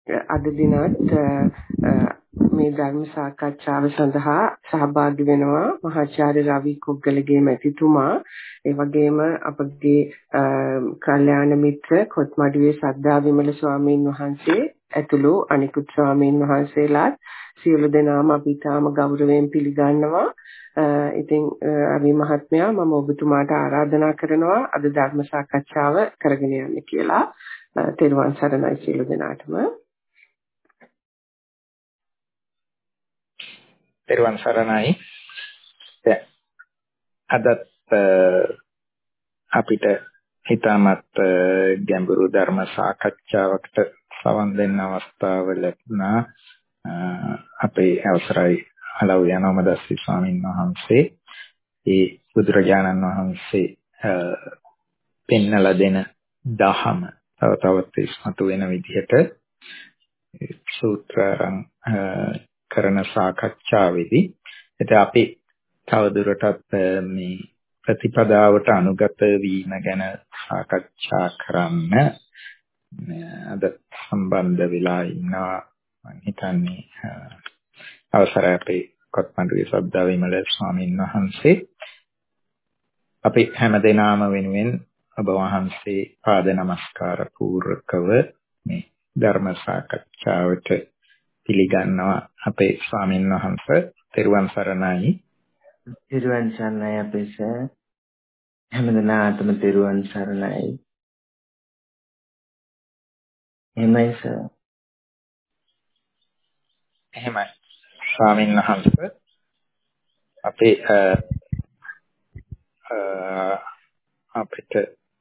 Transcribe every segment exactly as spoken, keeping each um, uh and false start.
අද දිනත් මේ ධර්ම සාකච්ඡාව සඳහා සහභාගී වෙනවා මහාචාර්ය රවි කුග්ගලගේ මැතිතුමා. ඒ වගේම අපගේ කල්යාණ මිත්‍ර කොත්මඩුවේ සද්ධා විමල ස්වාමීන් වහන්සේ ඇතුළු අනිකුත් ස්වාමීන් වහන්සේලාත් සියලු දෙනාම අපි තාම ගෞරවයෙන් පිළිගන්නවා. ඉතින් අවි මහත්මයා මම ඔබතුමාට ආරාධනා කරනවා අද ධර්ම සාකච්ඡාව කරගෙන යන්න කියලා. තෙරුවන් සරණයි සියලු දෙනාටම. තෙරුවන් සරණයි. අදත් අපිට හිතාමත් ගැඹුරු ධර්ම සාකච්ඡාවකට සවන් දෙන්න අවස්ථාව ලැබුණා. අපේ අවසරයි අලව් යනෝමදස්සි ස්වාමීන් වහන්සේ ඒ බුදුරජාණන් වහන්සේ පෙන්වලා දෙන දහම තව තවත් ඉස්මතු වෙන විදිහට සූත්‍රයන් කරන සාකච්ඡාවේදී ඉතින් අපි තවදුරටත් මේ ප්‍රතිපදාවට අනුගත වීම ගැන සාකච්ඡා කරන්න අද සම්බන්ධ වෙලා ඉන්නවා. මම හිතන්නේ අවසරයි අපේ කොත්මඩුවේ සද්ධා විමල ස්වාමීන් වහන්සේ. අපි හැමදෙනාම වෙනුවෙන් ඔබ වහන්සේ පාද නමස්කාර පූර්වකව මේ ධර්ම සාකච්ඡාවට පිළිගන්නවා. අපේ ස්වාමීන් වහන්සේ තෙරුවන් සරණයි. තෙරුවන් සරණයි අපේ සර්. හැමදෙනාටම තෙරුවන් සරණයි. එහෙමයි සර්. එහෙමයි ස්වාමීන් වහන්සේ. අපේ අපිට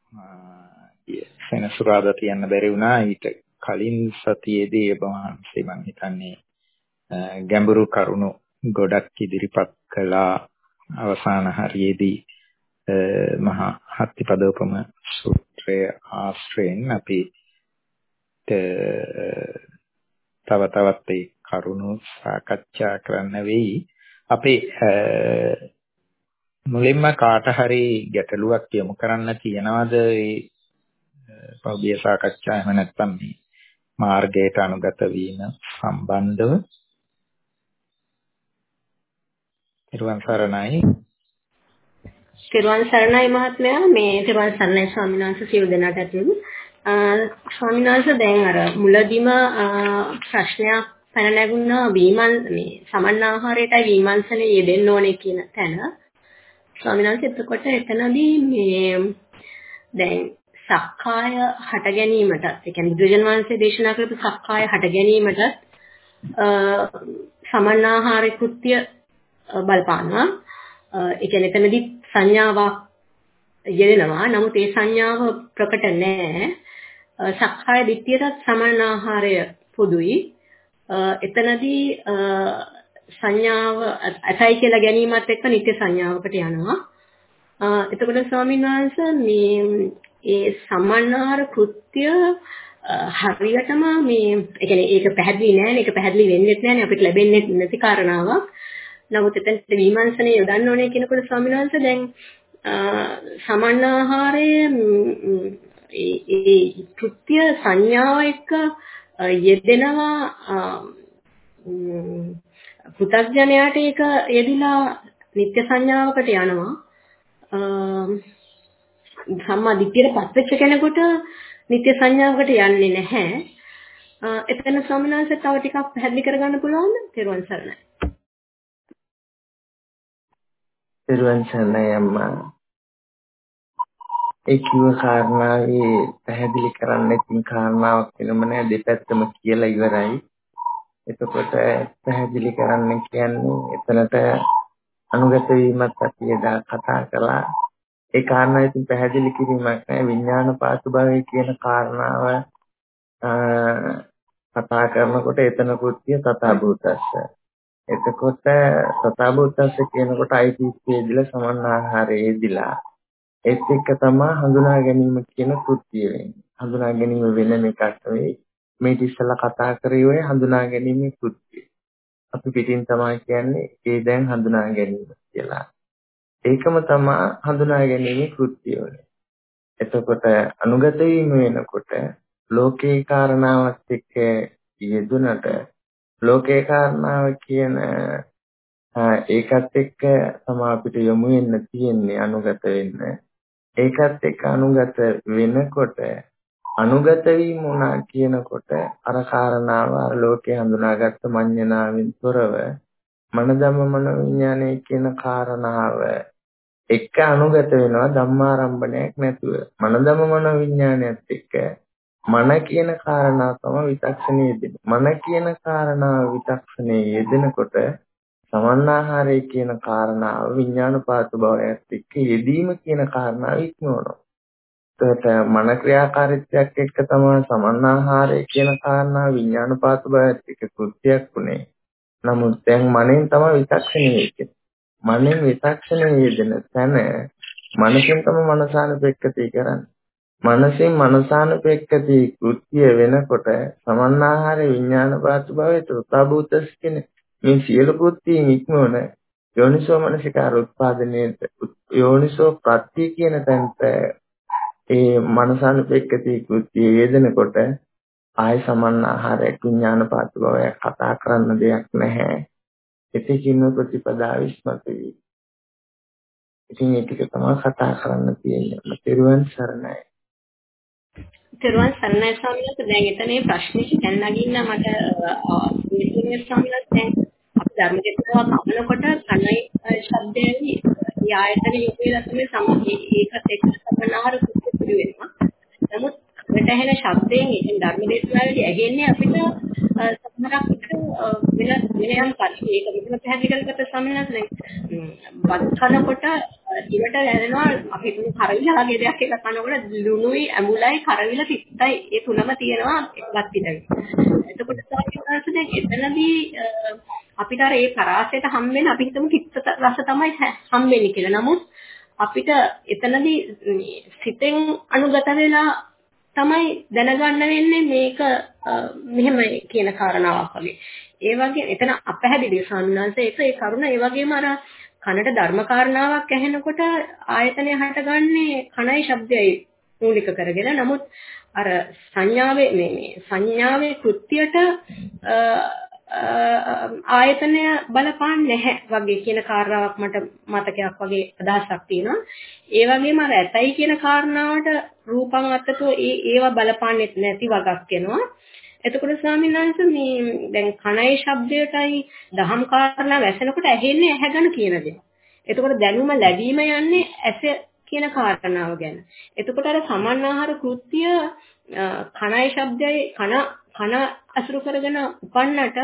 සෙනසුරාදා තියන්න බැරි වුණා. ඊට කලින් සතියේදී ඔබ වහන්සේ මම හිතන්නේ ගැඹුරු කරුණු ගොඩක් ඉදිරිපත් කළා. අවසාන හරියේදී මහා හත්තිපදෝපම සූත්‍රය ආශ්‍රයෙන් අපි තව තවත් ඒ කරුණු සාකච්ඡා කරන්න වෙයි. අපි මුලින්ම කාට හරි ගැටලුවක් යොමු කරන්න තියනවාද ඒ පෞද්ගලික සාකච්ඡා එහෙම නැත්නම් මේ මාර්ගයට අනුගත වීම සම්බන්ධව? ත්‍රිවන් සරණයි. ත්‍රිවන් සරණයි මහත්මයා. මේ ත්‍රිවන් සරණයි ස්වාමීන් වහන්සේ සියලු දෙනාට ඇතුළු ස්වාමීන් වහන්සේ දැන් අර මුලදිම ප්‍රශ්නයක් පැන නැගුණා වීමන් මේ සමන්නාහාරයටයි වීමන්සනේ යෙදෙන්න ඕනේ කියන තැන. ස්වාමීන් වහන්සේ එතකොට එතනදී මේ දැන් සක්කාය හට ගැනීමට ඒ කියන්නේ බුදුජන් වහන්සේ දේශනා කරපු සක්කාය හට ගැනීමට සමන්නාහාර කෘත්‍ය බලපානවා. ඒ කියන්නේ එතනදී සංඥාවක් යෙදෙනවා. නමුත් ඒ සංඥාව ප්‍රකට නැහැ. සක්කාය දිට්ඨියටත් සමන්නාහාරය පොදුයි. එතනදී සංඥාව අසයි කියලා ගැනීමත් එක්ක නිත්‍ය සංඥාවකට යනවා. එතකොට ස්වාමීන් වහන්සේ මේ ඒ සමන්නාහාර කෘත්‍ය හරියටම මේ ඒ කියන්නේ ඒක පැහැදිලි නෑ නේ ඒක පැහැදිලි වෙන්නේ නැහැ අපිට ලැබෙන්නේ නැති කාරණාවක්. නමුත් එතනට විමර්ශනය යොදන්න ඕනේ කියනකොට ස්වාමීන් වහන්සේ දැන් සමන්නාහාරයේ ඒ කෘත්‍ය සංඥාව එක්ක යෙදෙනවා පුතග්ජනයාට ඒක යෙදිලා නිත්‍ය සංඥාවකට යනවා. සම්මා දිට්ඨියට පත්වෙච්ච කෙනෙකුට නිත්‍ය සංඥාවකට යන්නේ නැහැ. එතන ස්වාමීන් වහන්සේ තව ටිකක් පැහැදිලි කරගන්න පුළුවන්ද? තෙරුවන් සරණයි. තෙරුවන් සරණයි අම්මා. ඒ කිව්ව කාරණාවේ පැහැදිලි කරන්න ඉතින් කාරණාවක් වෙනම නෑ දෙපැත්තම කියලා ඉවරයි. එතකොට පැහැදිලි කරන්න කියන්නේ එතනට අනුගත වීමත් අපි එදා කතා කළා. ඒ කාරණාව ඉතින් පැහැදිලි කිරීමක් නෑ විඥාන පාසු භවය කියන කාරණාව කතා කරනකොට එතන කෘත්‍ය තථා භූතස්ස. එතකොට තථා භූතස්ස කියනකොට අයිතිස්කේදීලා සමන්නාහාරයේදීලා ඒත් එක්ක තමයි හඳුනා ගැනීම කියන කෘත්‍ය වෙන්නේ. හඳුනා ගැනීම වෙන එකක් නෙවෙයි. මේ ඉස්සෙල්ලා කතා කරේ ඔය හඳුනා ගැනීමේ කෘත්‍ය. අපි පිටින් තමයි කියන්නේ ඒ දැන් හඳුනා ගැනීම කියලා. ඒකම තමයි හඳුනා ගැනීමේ කෘත්‍ය වල. එතකොට අනුගත වීම වෙනකොට ලෝකේ කාරණාවත් එක්ක යෙදුනට ලෝකේ කාරණාව කියන ඒකත් එක්ක තමයි අපිට යොමු වෙන්න තියෙන්නේ අනුගත වෙන්න. ඒකත් එක්ක අනුගත වෙනකොට අනුගත වීම උනා කියනකොට අර කාරණාව අර ලෝකේ හඳුනාගත්ත මඤ්ඤණාවෙන් තොරව මනදම මන විඥානය කියන කාරණාව එක්ක අනුගත වෙනවා ධම්මාරම්භණයක් නැතුව. මනදම මන විඥානයත් එක්ක මන කියන කාරණාව තමයි විතක්ෂණයේ යෙදෙන. මන කියන කාරණාව විතක්ෂණයේ යෙදෙනකොට සමන්නාහාරය කියන කාරණාව විඥානපාත භවයත් එක්ක යෙදීම කියන කාරණාව ඉක්මවනවා. ඒකට මන ක්‍රියාකාරීත්වයක් එක්ක තමයි සමන්නාහාරය කියන කාරණාව විඥානපාත භවයත් එක්ක කෘත්‍යයක් උනේ. නමුත් දැන් මනෙන් තමයි විතක්ෂණයේ යෙදෙන්නේ. මනෙන් විතක්ෂණයේ යෙදෙන තැන මනසෙන් තමයි මනසානුපෙක්කතිය කරන්නේ. මනසෙන් මනසානුපෙක්කතිය කෘත්‍ය වෙනකොට සමන්නාහාර විඥානපාත භවයේ තථාභූතස් කියන මේ සියලු කෘත්‍යයෙන් ඉක්මවන යෝනිසෝ මනසිකාර උත්පාදනයේ යෝනිසෝ ප්‍රත්‍ය කියන තැනට ඒ මනසානුපෙක්කතිය කෘත්‍ය යෙදෙනකොට ආය සමන්නාහාර විඥානපාත භවය කතා කරන්න දෙයක් නැහැ. එතකින්ම ප්‍රතිපදාව ඉස්මතු වේ. ඉතින් ඒක තමයි කතා කරන්න තියෙන්නේ. තෙරුවන් සරණයි. තෙරුවන් සරණයි ස්වාමීන් වහන්සේ. දැන් එතනේ ප්‍රශ්නේ දැන් නගින්න මට මේ ස්වාමීන් වහන්සේ දැන් අපි ධර්ම දේශනාවක් අහනකොට කණයි ශබ්දයයි ඒ ආයතන යොමුලා තමයි සමගි ඒකත් එක්ක සමනාහර කුප්පු වෙනවා. නමුත් අපිට ඇහෙන ශබ්දයෙන් ඉතින් ධර්ම දේශනාවේදී ඇහෙන්නේ අපිට සමහරක් විට වෙන වෙනයන් පරිදි ඒක මෙතන පැහැදිලි කරගත්ත සමහරක් නේ. වත් කනකොට ඉවට දැනෙනවා අපි තුන් කරවිලගේ දෙයක් එක කනකොට ලුණුයි ඇඹුලයි කරවිල තිත්තයි ඒ තුනම තියෙනවා එකවත් පිටවෙයි. එතකොට සාකච්ඡාවට දැන් එතනදී අපිට අර ඒ පරාසයට හම්බෙන්නේ අපි හිතමු තිත්ත රස තමයි හම්බෙන්නේ කියලා. නමුත් අපිට එතනදී සිතෙන් අනුගත වෙලා තමයි දැනගන්න වෙන්නේ මේක මෙහෙමයි කියන කාරණාවක් වගේ. ඒ වගේ එතන අපැහැදිලි සම්මානස ඒක ඒ කරුණ ඒ වගේම අර කනට ධර්ම කාරණාවක් ඇහෙනකොට ආයතනය හටගන්නේ කණයි ශබ්දයයි මූලික කරගෙන. නමුත් අර සංඥාවේ මේ මේ සංඥාවේ කෘත්‍යයට ආයතනය බලපාන්නේ නැහැ වගේ කියන කාරණාවක් මට මතකයක් වගේ අදහසක් තියෙනවා. ඒ වගේම අර ඇතයි කියන කාරණාවට රූපං අත්තතෝ ඒ ඒවා බලපාන්නේ නැති වගක් වෙනවා. එතකොට ස්වාමීන් වහන්සේ මේ දැන් කණයි ශබ්දයටයි දහම් කාරණා වැසෙනකොට ඇහෙන්නේ ඇහැගන කියන දේ. එතකොට දැනුම ලැබීම යන්නේ ඇස කියන කාරණාව ගැන. එතකොට අර සමන්නාහාර කෘත්‍ය කණයි ශබ්දයයි කන කන අසුරු කරගෙන උපන්නට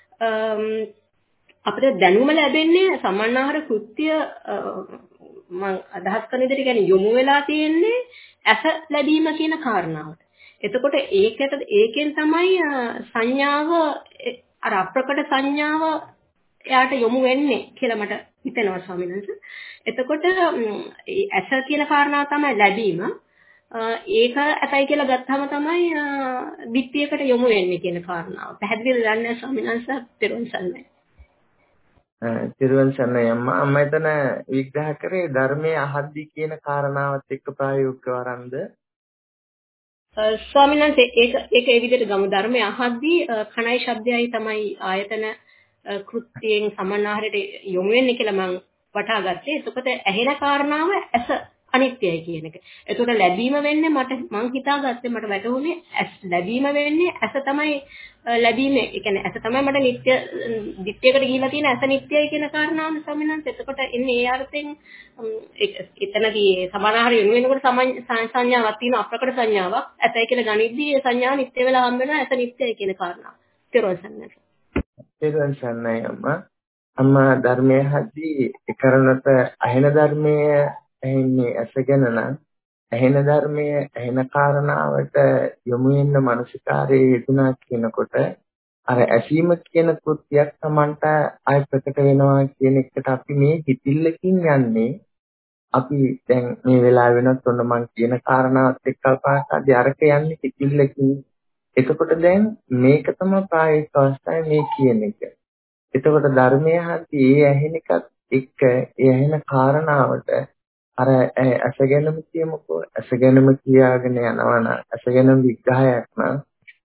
අපිට දැනුම ලැබෙන්නේ සමන්නාහාර කෘත්‍ය මම අදහස් කරන විදිහට කියන්නේ යොමු වෙලා තියෙන්නේ ඇස ලැබීම කියන කාරණාවට. එතකොට ඒකට ඒකෙන් තමයි සංඥාව අර අප්‍රකට සංඥාව එයාට යොමු වෙන්නේ කියලා මට හිතෙනවා ස්වාමීන් වහන්සේ. එතකොට ඇස කියන කාරණාව තමයි ලැබීම. ඒක ඇතයි කියලා ගත්තාම තමයි දිට්ඨියකට යොමු වෙන්නේ කියන කාරණාව. පැහැදිලිද දන්නේ ස්වාමීන් වහන්සේ? තෙරුවන් සරණයි. තෙරුවන් සරණයි අම්මා. අම්මා එතන විග්‍රහ කරේ ධර්මයේ අහද්දි කියන කාරණාවත් එක්ක ප්‍රායෝගිකව වරන්ද? ස්වාමීන් වහන්සේ ඒක ඒක ඒ විදිහට ගමු. ධර්මයේ අහද්දී කණයි ශබ්දයයි තමයි ආයතන කෘත්‍යයෙන් සමන්නාහරයට යොමු වෙන්නේ කියලා මම වටහා ගත්තේ. එතකොට ඇහෙන කාරණාව ඇස අනිත්‍යයි කියන එක. එතකොට ලැබීම වෙන්නේ මට මං හිතාගත්තේ මට වැටහුනේ ඇස් ලැබීම වෙන්නේ ඇස තමයි ලැබීම. ඒ කියන්නේ ඇස තමයි මට නිත්‍ය දිට්ඨියකට ගිහිලා තියෙන ඇස නිත්‍යයි කියන කාරණාව සමිනන්ත. එතකොට එන්නේ ඒ අර්ථයෙන් එතනදී සමානාහාර යොමු වෙනකොට සංඥාවක් තියෙන අප්‍රකට සංඥාවක් ඇතයි කියලා ගනිද්දී ඒ සංඥාව නිත්‍ය වෙලා හම්බ වෙනවා ඇස නිත්‍යයි කියන කාරණාව. තේරුවන් තෙරුවන් සරණයි අම්මා. අම්මා ධර්මයේ හදී ඒ කරණත අහෙන ධර්මයේ ඇහෙන්නේ ඇසගෙන නම් ඇහෙන ධර්මයේ ඇහෙන කාරණාවට යොමු වෙන මානසිකාරයේ යෙදුනා කියනකොට අර ඇසීම කියන කෘත්‍යයක් Tamanට ආය ප්‍රකට වෙනවා කියන එකට අපි මේ හිතිල්ලකින් යන්නේ. අපි දැන් මේ වෙලාව වෙනත් ඔන්න මම කියන කාරණාවත් එක්ක කල්පනාදී අරක යන්නේ හිතිල්ලකින්. එතකොට දැන් මේක තමයි ප්‍රායෝගික අවස්ථාවේ මේ කියන එක. එතකොට ධර්මයේ හරි ඒ ඇහෙන එකත් එක්ක ඒ ඇහෙන කාරණාවට අර ඇසගෙනම කියමුකෝ ඇසගෙනම කියාගෙන යනවා නම් ඇසගෙනම විග්‍රහයක් නම්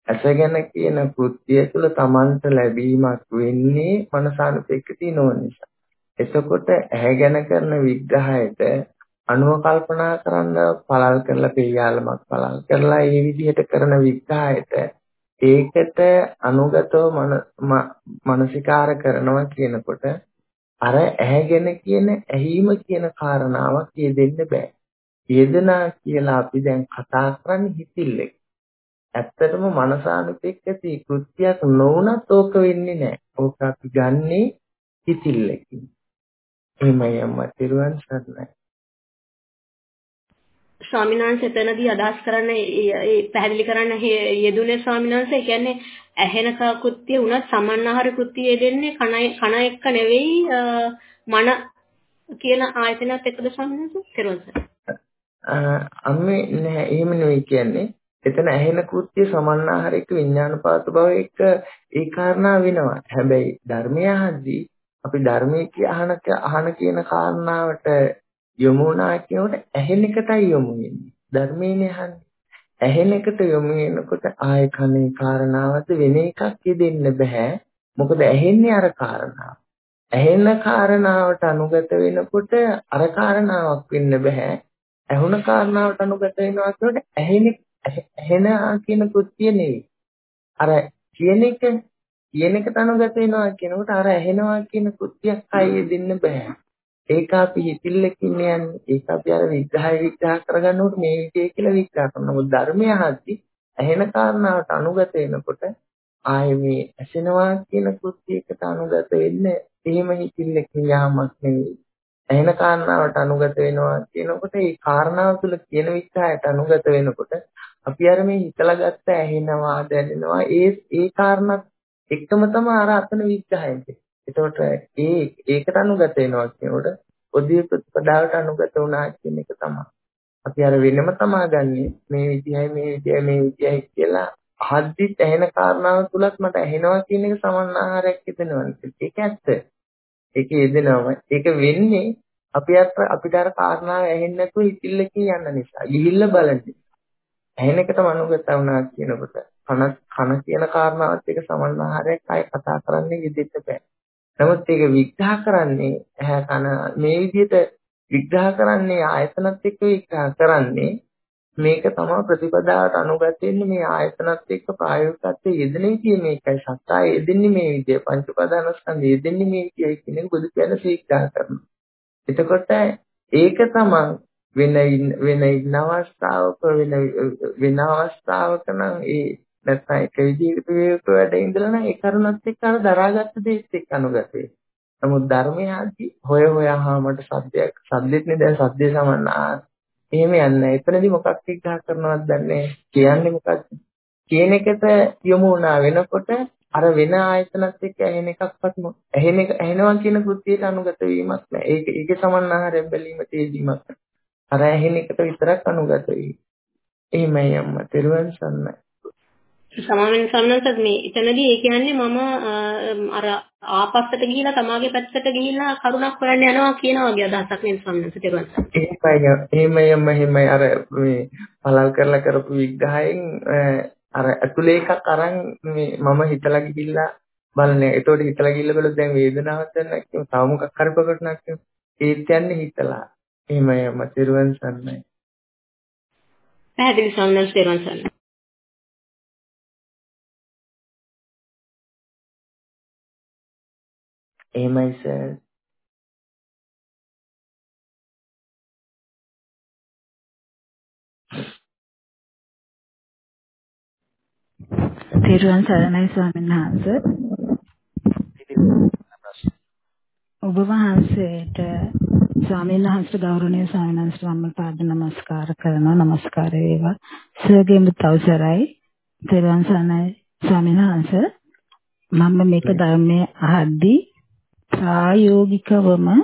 ඇස ගැන කියන කෘත්‍යය තුළ Tamanට ලැබීමක් වෙන්නේ මනසානුපෙක්කිතී නොවන නිසා. එතකොට ඇහැ ගැන කරන විග්‍රහයට අනුව කල්පනා කරන්න පළල් කරලා පිළියාලමක් පළල් කරලා මේ විදිහට කරන විග්‍රහයට ඒකට අනුගතව මනසිකාර කරනවා කියනකොට අර ඇහැගෙන කියන ඇහිම කියන කාරණාවක් යෙදෙන්න බෑ. යෙදනා කියලා අපි දැන් කතා කරන්නේ හිතිල්ලෙක්. ඇත්තටම මනසානුපෙක්කති කෘත්‍යයක් නොවුනත් ඕක වෙන්නේ නැහැ. ඕක අපි ගන්නේ හිතිල්ලකින්. එහෙමයි අම්මා තිරුවන් සරණයි. ස්වාමීන් වහන්සේ එතනදී අදහස් කරන්න ඒ පැහැදිලි කරන්න යෙදුනේ ස්වාමීන් වහන්සේ කියන්නේ ඇහෙන කෘත්‍ය උනත් සමන්නාහාර කෘත්‍ය යෙදෙන්නේ කන කන එක්ක නෙවෙයි මන කියන ආයතනයත් එක්කද ස්වාමීන් වහන්සේ තිරුවන් සරණයි. අම්මේ නෑ එහෙම නෙවෙයි කියන්නේ. එතන ඇහෙන කෘත්‍ය සමන්නාහාරික විඥානපාත භව එක ඒ කාරණා වෙනවා. හැබැයි ධර්මය අහද්දී අපි ධර්මයේ කිය අහන අහන කියන කාරණාවට යොමු වුණා කියනකොට ඇහෙන එකටයි යොමු වෙන්නේ. ධර්මයේනේ අහන්නේ. ඇහෙන එකට යොමු වෙනකොට ආය කනේ කාරණාවද වෙන එකක් දෙන්න බෑ. මොකද ඇහෙන්නේ අර කාරණාව. ඇහෙන කාරණාවට අනුගත වෙනකොට අර කාරණාවක් වෙන්න බෑ. ඇහුණ කාරණාවට අනුගත වෙනවා කියනකොට ඇහෙන ඇහෙන කියන කෘත්‍ය නෙවෙයි. අර කියන එක කියන එකට අනුගත වෙනවා කියනකොට අර ඇහෙනවා කියන කෘත්‍යයක් ආයේ දෙන්න බෑ. ඒක අපි හිතිල්ලකින් යන්නේ. ඒක අපි අර විග්‍රහය විග්‍රහ කරගන්නකොට මේ විදිය කියලා විග්‍රහ කරනවා. ධර්මය අහද්දී ඇහෙන කාරණාවට අනුගත වෙනකොට ආයේ මේ ඇසෙනවා කියන කෘත්‍යයකට අනුගත වෙන්නේ එහෙම හිතිල්ලකින් යාමක් නෙවෙයි. ඇහෙන කාරණාවට අනුගත වෙනවා කියනකොට ඒ කාරණාව තුළ කියන විග්‍රහයට අනුගත වෙනකොට අපි අර මේ හිතලා ගත්ත ඇහෙනවා දැනෙනවා ඒ ඒ කාරණා එකම තමයි අර අතන විග්‍රහයද. එතකොට ඒ ඒකට අනුගත වෙනවා කියනකොට ඔදී ප්‍රතිපදාවට අනුගත වුණා කියන එක තමයි. අපි අර වෙනම තමා ගන්නෙ මේ විදියයි මේ විදියයි මේ විදියයි කියලා අහද්දිත් ඇහෙන කාරණාව තුලත් මට ඇහෙනවා කියන එක සමන්නාහාරයක් හිතෙනවා. ඒක ඇත්ත. ඒක යෙදෙනවම ඒක වෙන්නේ අපි අපිට අර කාරණාව ඇහෙන්නේ නැතුව හිතිල්ලකින් යන නිසා. ගිහිල්ලා බලන්නේ. ඇහෙන එකටම අනුගත වුණා කියනකොට කන කන කියන කාරණාවත් එක්ක සමන්නාහාරයක් ආය කතා කරන්නේ ඉදිරියට බෑ. නමුත් ඒක විග්‍රහ කරන්නේ ඇහැ කන මේ විදිහට විග්‍රහ කරන්නේ ආයතනත් එක්ක විග්‍රහ කරන්නේ මේක තමයි ප්‍රතිපදාවට අනුගත වෙන්නේ මේ ආයතනත් එක්ක ප්‍රායෝගිකත්වයේ යෙදෙන විදිය මේකයි සත්‍යය යෙදෙන්නේ මේ විදිය පංච උපාදානස්කන්ධය යෙදෙන්නේ මේ විදියයි කියන එක බුදු කියන විග්‍රහ කරනවා. එතකොට ඒක තමයි වෙන වෙන ඉන්න අවස්ථාවක වෙන වෙන අවස්ථාවක නම් ඒ නැත්නම් එක විදිහකට වේක වැඩ ඉඳලා නම් ඒ කරුණත් එක්ක අර දරාගත්ත දේත් එක්ක අනුගත වෙයි. නමුත් ධර්මයේදී හොය හොයාම මට සද්දයක් සද්දෙත් නේ දැන් සද්දේ සමන්නා එහෙම යන්නේ. එතනදී මොකක් විග්‍රහ කරනවද දන්නේ කියන්නේ මොකක්ද? කියන එකට යොමු වුණා වෙනකොට අර වෙන ආයතනත් එක්ක ඇහෙන එකක්වත් ඇහෙන එක ඇහෙනවා කියන කෘත්‍යයට අනුගත වීමක් නෑ. ඒක ඒකේ සමන්නාහාරයෙන් බැලීම තේදීමක්. අර ඇහෙන එකට විතරක් අනුගත වෙයි. එහෙමයි අම්මා. තෙරුවන් සරණයි. සමාවෙන් සම්මතත් මේ එතනදී ඒ කියන්නේ මම අර ආපස්සට ගිහිලා තමාගේ පැත්තට ගිහිලා කරුණක් හොයන්න යනවා කියන වගේ අදහසක් නේ සම්මත තෙරුවන් සරණයි. එහෙමයි එහෙමයි එහෙමයි අර මේ පළල් කරලා කරපු විග්‍රහයෙන් අර ඇතුලේ එකක් අරන් මේ මම හිතලා ගිහිල්ලා බලන්නේ. ඒතකොට හිතලා ගිහිල්ලා බලද්දී දැන් වේදනාවක් දැනනක් කියමු. තව මොකක් හරි ප්‍රකටනක් කියමු. ඒත් යන්නේ හිතලා. එහෙමයි අම්මා තෙරුවන් සරණයි. පැහැදිලි සම්මත තෙරුවන් සරණයි. එහෙමයි සර්. තෙරුවන් සරණයි ස්වාමීන් වහන්සේ. ඔබ වහන්සේට ස්වාමීන් වහන්සේ ගෞරවනීය ස්වාමීන් වහන්සේ වම්ම පාද නමස්කාර කරනවා. නමස්කාර වේවා. සර්ගෙම තවසරයි. තෙරුවන් සරණයි ස්වාමීන් වහන්සේ. මම මේක ධර්මයේ අහද්දී ප්‍රායෝගිකවම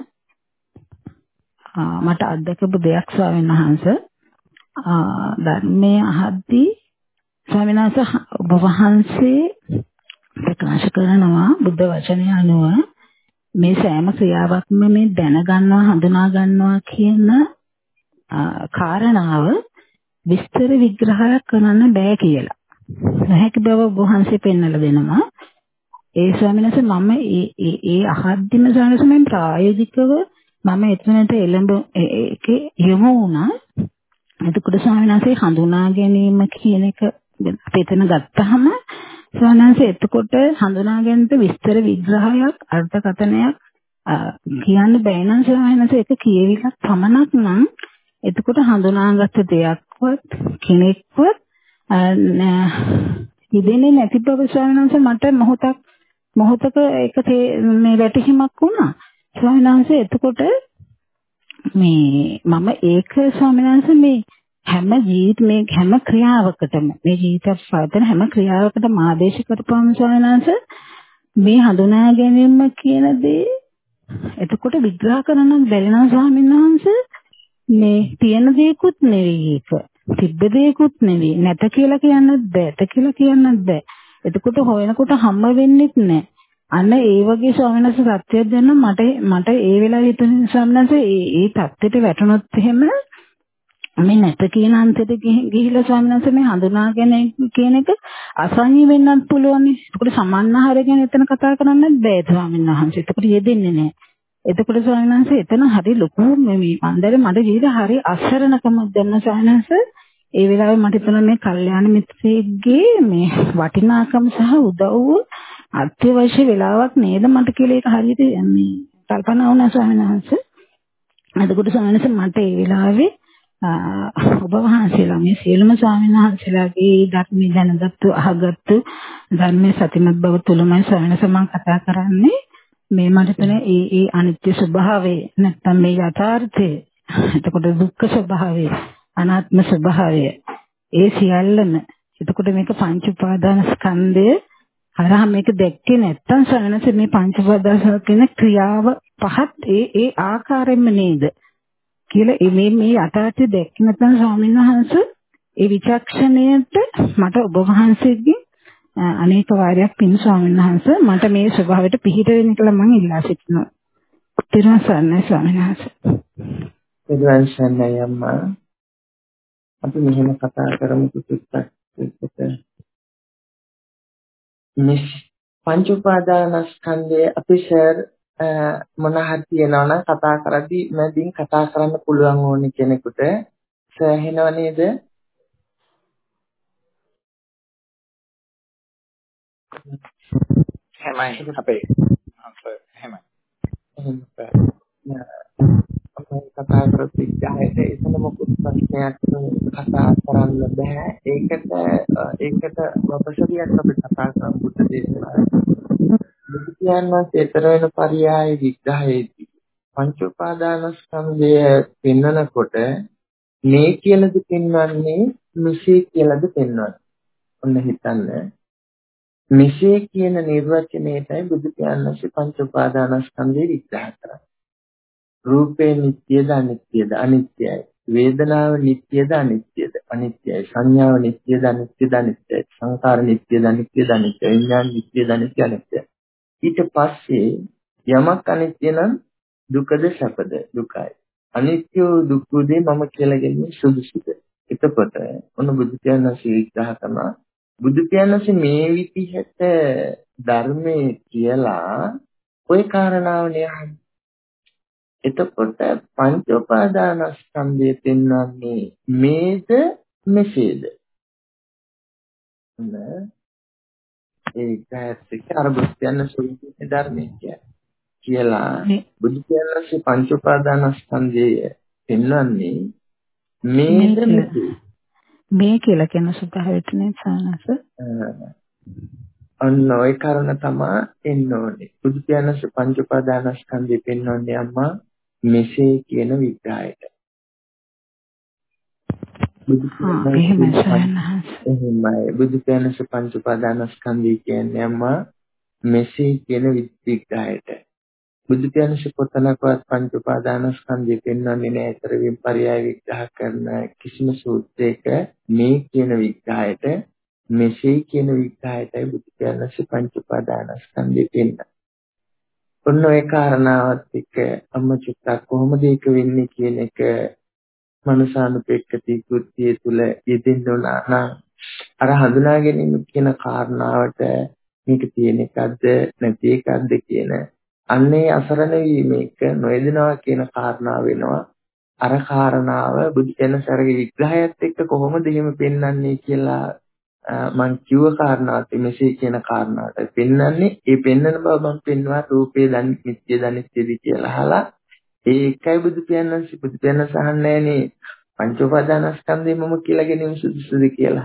මට අත්දකපු දෙයක් ස්වාමීන් වහන්සේ. ධර්මයේ අහද්දී ස්වාමීන් වහන්සේ ඔබ වහන්සේ ප්‍රකාශ කරනවා බුද්ධ වචනය අනුව මේ සෑම ක්‍රියාවක්ම මේ දැනගන්නවා හඳුනා ගන්නවා කියන කාරණාව විස්තර විග්‍රහයක් කරන්න බෑ කියලා. නොහැකි බව වහන්සේ පෙන්වලා දෙනවා. ඒ ස්වාමීන් වහන්සේ මම ඒ ඒ ඒ අහද්දිම ස්වාමීන් ප්‍රායෝගිකව මම එතනට එළඹ ඒකේ යොමු වුණා. එතකොට ස්වාමීන් වහන්සේ හඳුනා ගැනීම කියන එක පෙතන ගත්තාම ස්වාමීන් වහන්සේ එතකොට හඳුනා ගැනීමට විස්තර විග්‍රහයක් අර්ථකථනයක් කියන්න බැහැ නම් ස්වාමීන් වහන්සේ ඒක කියවිලක් පමණක් නම් එතකොට හඳුනාගත්ත දෙයක්වත් කෙනෙක්වත් ඉදෙන්නේ නැති බව ස්වාමීන් වහන්සේ මට මොහොතක් මොහොතක ඒක මේ වැටහිමක් වුණා. ස්වාමීන් වහන්සේ එතකොට මේ මම ඒක ස්වාමීන් වහන්සේ මේ හැම ජීවිත මේ හැම ක්‍රියාවකටම මේ ජීවිතය පවතින හැම ක්‍රියාවකටම ආදේශ කරපුවම ස්වාමීන් වහන්සේ මේ හඳුනා ගැනීම කියන දේ එතකොට විග්‍රහ කරන්න බැරි නම් ස්වාමීන් වහන්සේ මේ තියෙන දේකුත් නෙවෙයි ඒක. තිබ්බ දේකුත් නෙවෙයි. නැත කියලා කියන්නත් බෑ. ඇත කියලා කියන්නත් බෑ. එතකොට හොයනකොට හම්බ වෙන්නෙත් නෑ. අන්න ඒ වගේ ස්වාමීන් වහන්සේ සත්‍යයක් දෙන්න මට මට ඒ වෙලාවේ හිතුන ස්වාමීන් වහන්සේ ඒ ඒ தත්ත්වයට වැටුණොත් එහෙම මේ නැත කියන අන්තයට ගිහිලා ස්වාමීන් වහන්සේ මේ හඳුනාගෙන කියන එක අසංයී වෙන්නත් පුළුවන්. ඒකට සමන්නාහාර ගැන එතන කතා කරන්නත් බෑ ස්වාමීන් වහන්සේ. ඒකට යෙදෙන්නේ නෑ. එතකොට ස්වාමීන් වහන්සේ එතන හරි ලොකු මේ මන්දර මට ජීවිත හරි අසරණකමක් දැන්න ස්වාමීන් වහන්සේ. ඒ වෙලාවේ මට හිතුණා මේ කල්යාණ මිත්‍රයෙක්ගේ මේ වටිනාකම සහ උදව්ව අත්‍යවශ්‍ය වෙලාවක් නේද මට කියලා ඒක හරියට මේ කල්පනා වුණා ස්වාමීන් වහන්සේ. එතකොට ස්වාමීන් වහන්සේ මට ඒ වෙලාවේ ඔබ වහන්සේලා මේ සියලුම ස්වාමීන් වහන්සේලාගේ ධර්මයේ දැනගත්තු අහගත්තු ධර්මයේ සතිමත් බව තුලමයි ස්වාමීන් වහන්සේ මම කතා කරන්නේ. මේ මට තන ඒ ඒ අනිත්‍ය ස්වභාවය නැත්නම් මේ යථාර්ථය එතකොට දුක්ඛ ස්වභාවය අනාත්ම ස්වභාවය ඒ සියල්ලම එතකොට මේක පංච උපාදාන ස්කන්ධය හරහා මේක දැක්කේ නැත්නම් සවනස මේ පංච උපාදාන කියන ක්‍රියාව පහත් ඒ ඒ ආකාරයෙන්ම නේද කියලා මේ මේ යථාර්ථය දැක්කේ නැත්නම් ස්වාමීන් වහන්සේ ඒ විචක්ෂණයට මට ඔබ වහන්සේගේ අනේක වාරයක් පින් ස්වාමීන් වහන්සේ මට මේ ස්වභාවයට පිහිට වෙන්න කියලා මම ඉල්ලා සිටිනවා. ත්‍රිවන් සරණයි ස්වාමීන් වහන්සේ. ත්‍රිවන් සරණයි අම්මා. අපි මෙහෙම කතා කරමු පුතුත් මිස් පංච උපාදානස්කන්ධයේ අපි සර් මොන හරි තියනවා නම් කතා කරද්දී මැදින් කතා කරන්න පුළුවන් ඕනේ කෙනෙකුට සෑහෙනව නේද? එහෙමයි අපේ අන්සර් එහෙමයි. එහෙනම් කතා කරත් ඉච්ඡායට එතන මොකද ප්‍රශ්නයක් කතා කරන්න බෑ. ඒකට ඒකට වපසරියක් අපි කතා කරමු බුද්ධ දේශනාවේ. බුදු කියනවා තේතර වෙන පරියාය විග්‍රහයේදී පංච උපාදානස්කන්ධය පෙන්වනකොට මේ කියලාද පෙන්වන්නේ මෙසේ කියලාද පෙන්වන්නේ? ඔන්න හිතන්න. මෙසේ කියන නිර්වචනයටයි බුදු කියනසේ පංච උපාදානස්කන්ධය විග්‍රහ කරන්නේ. රූපේ නිට්ටයද අනිත්‍යද? අනිත්‍යයි. වේදනාව නිට්ටයද අනිත්‍යද? අනිත්‍යයි. සංඥාව නිට්ටයද අනිත්‍යද? අනිත්‍යයි. සංකාර නිට්ටයද අනිත්‍යද? අනිත්‍යයි. විඥාන නිට්ටයද අනිත්‍යද? අනිත්‍යයි. ඊට පස්සේ යමක් අනිත්‍ය නම් දුකද සැපද? දුකයි. අනිත්‍ය දුක්ඛ දේ මම කියලා කියන්නේ සුදුසුද? එතකොට ඔන්න බුදු කියනසේ විග්‍රහ කරනවා. බුදු කියනසේ මේ විදිහට ධර්මයේ කියලා ওই කාරණාවනේ අහන්නේ. එතකොට පංච උපාදානස්කන්ධය පෙන්වන්නේ මේද මෙසේද? නේද? ඒකත් එක්ක අර බුදු කියනසේ ධර්මයේ කියලා බුදු කියනසේ පංච උපාදානස්කන්ධය පෙන්වන්නේ මේද මෙසේ මේ කියලා කියන ස්වභාවයට නේ සානස. අන්න ওই කාරණා තමයි එන්න ඕනේ. බුදු කියනසේ පංච උපාදානස්කන්ධය පෙන්වන්නේ අම්මා මෙසේ කියන විග්‍රහයට. බුදු එහෙමයි. බුදු කියනසේ පංච උපාදානස්කන්ධය කියන්නේ අම්මා මෙසේ කියන විග්‍රහයට. බුදු කියනසේ කොතනකවත් පංච උපාදානස්කන්ධය පෙන්වන්නේ නැහැ. ඒතර විපර්යාය විග්‍රහ කරන කිසිම සූත්‍රයක මේ කියන විග්‍රහයට මෙසේ කියන විග්‍රහයටයි බුදු කියනසේ පංච උපාදානස්කන්ධය පෙන්වන්නේ. ඔන්න ඒ කාරණාවත් එක්ක අම්ම චුට්ටක් කොහොමද ඒක වෙන්නේ කියන එක මනසානුපෙක්කති කෘත්‍යය තුල යෙදෙන්න ඕන නම් අර හඳුනා ගැනීම කියන කාරණාවට මේක තියෙන එකක්ද නැති එකක්ද කියන අන්නේ අසරණ වීම එක නොයදෙනවා කියන කාරණාව වෙනවා. අර කාරණාව බුදු දහමේ විග්‍රහයත් එක්ක කොහොමද එහෙම පෙන්වන්නේ කියලා මම කිව්ව කාරණාවත් මෙසේ කියන කාරණාවට පෙන්වන්නේ ඒ පෙන්වන බව මම පෙන්වා රූපේ දන් නිත්‍ය දනිත්‍යදි කියලා අහලා ඒ එකයි බුදු පියාණන් බුදු පියාණන් සහන්නේ නෑනේ පංච උපාදානස්කන්ධය මම කියලා ගැනීම සුදුසුද කියලා.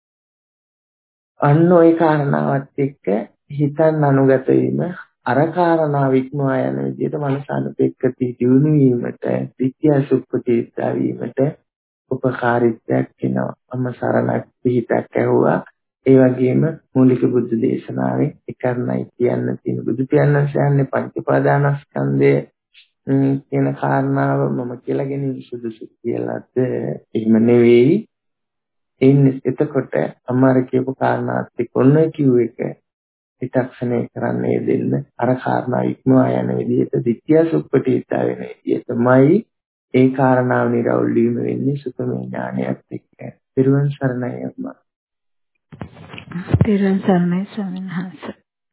අන්න ওই කාරණාවත් එක්ක හිතන් අනුගත වීම අර කාරණාව ඉක්මවා යන විදිහට මනසානුපෙක්කති දියුණු වීමට විද්‍යා සුප්පටිත්තා වීමට උපකාරීත්වයක් වෙනවා. අම්ම සරණක් පිහිටක් ඇහුවා. ඒ වගේම මූලික බුද්ධ දේශනාවේ එකන්නයි කියන්න තියෙන බුදු පියාණන් සයන්නේ පංච උපාදානස්කන්ධය කියන කාරණාව මම කියලා ගැනීම සුදුසු කියලාද එහෙම නෙවෙයි. එන්නේ එතකොට අමාර කියපු කාරණාත් එක්ක ඔන්න කිව්ව එක විචක්ෂණය කරන්නේ දෙන්න අර කාරණා ඉක්මවා යන විදිහට විද්‍යා සුප්පටිත්තා වෙන විදිහටමයි ඒ කාරණාව නිරවුල් වීම වෙන්නේ සුතමේ ඥානයත් එක්ක. පිරුවන් සරණයි අම්මා. පිරුවන් සරණයි ස්වාමීන් වහන්සේ.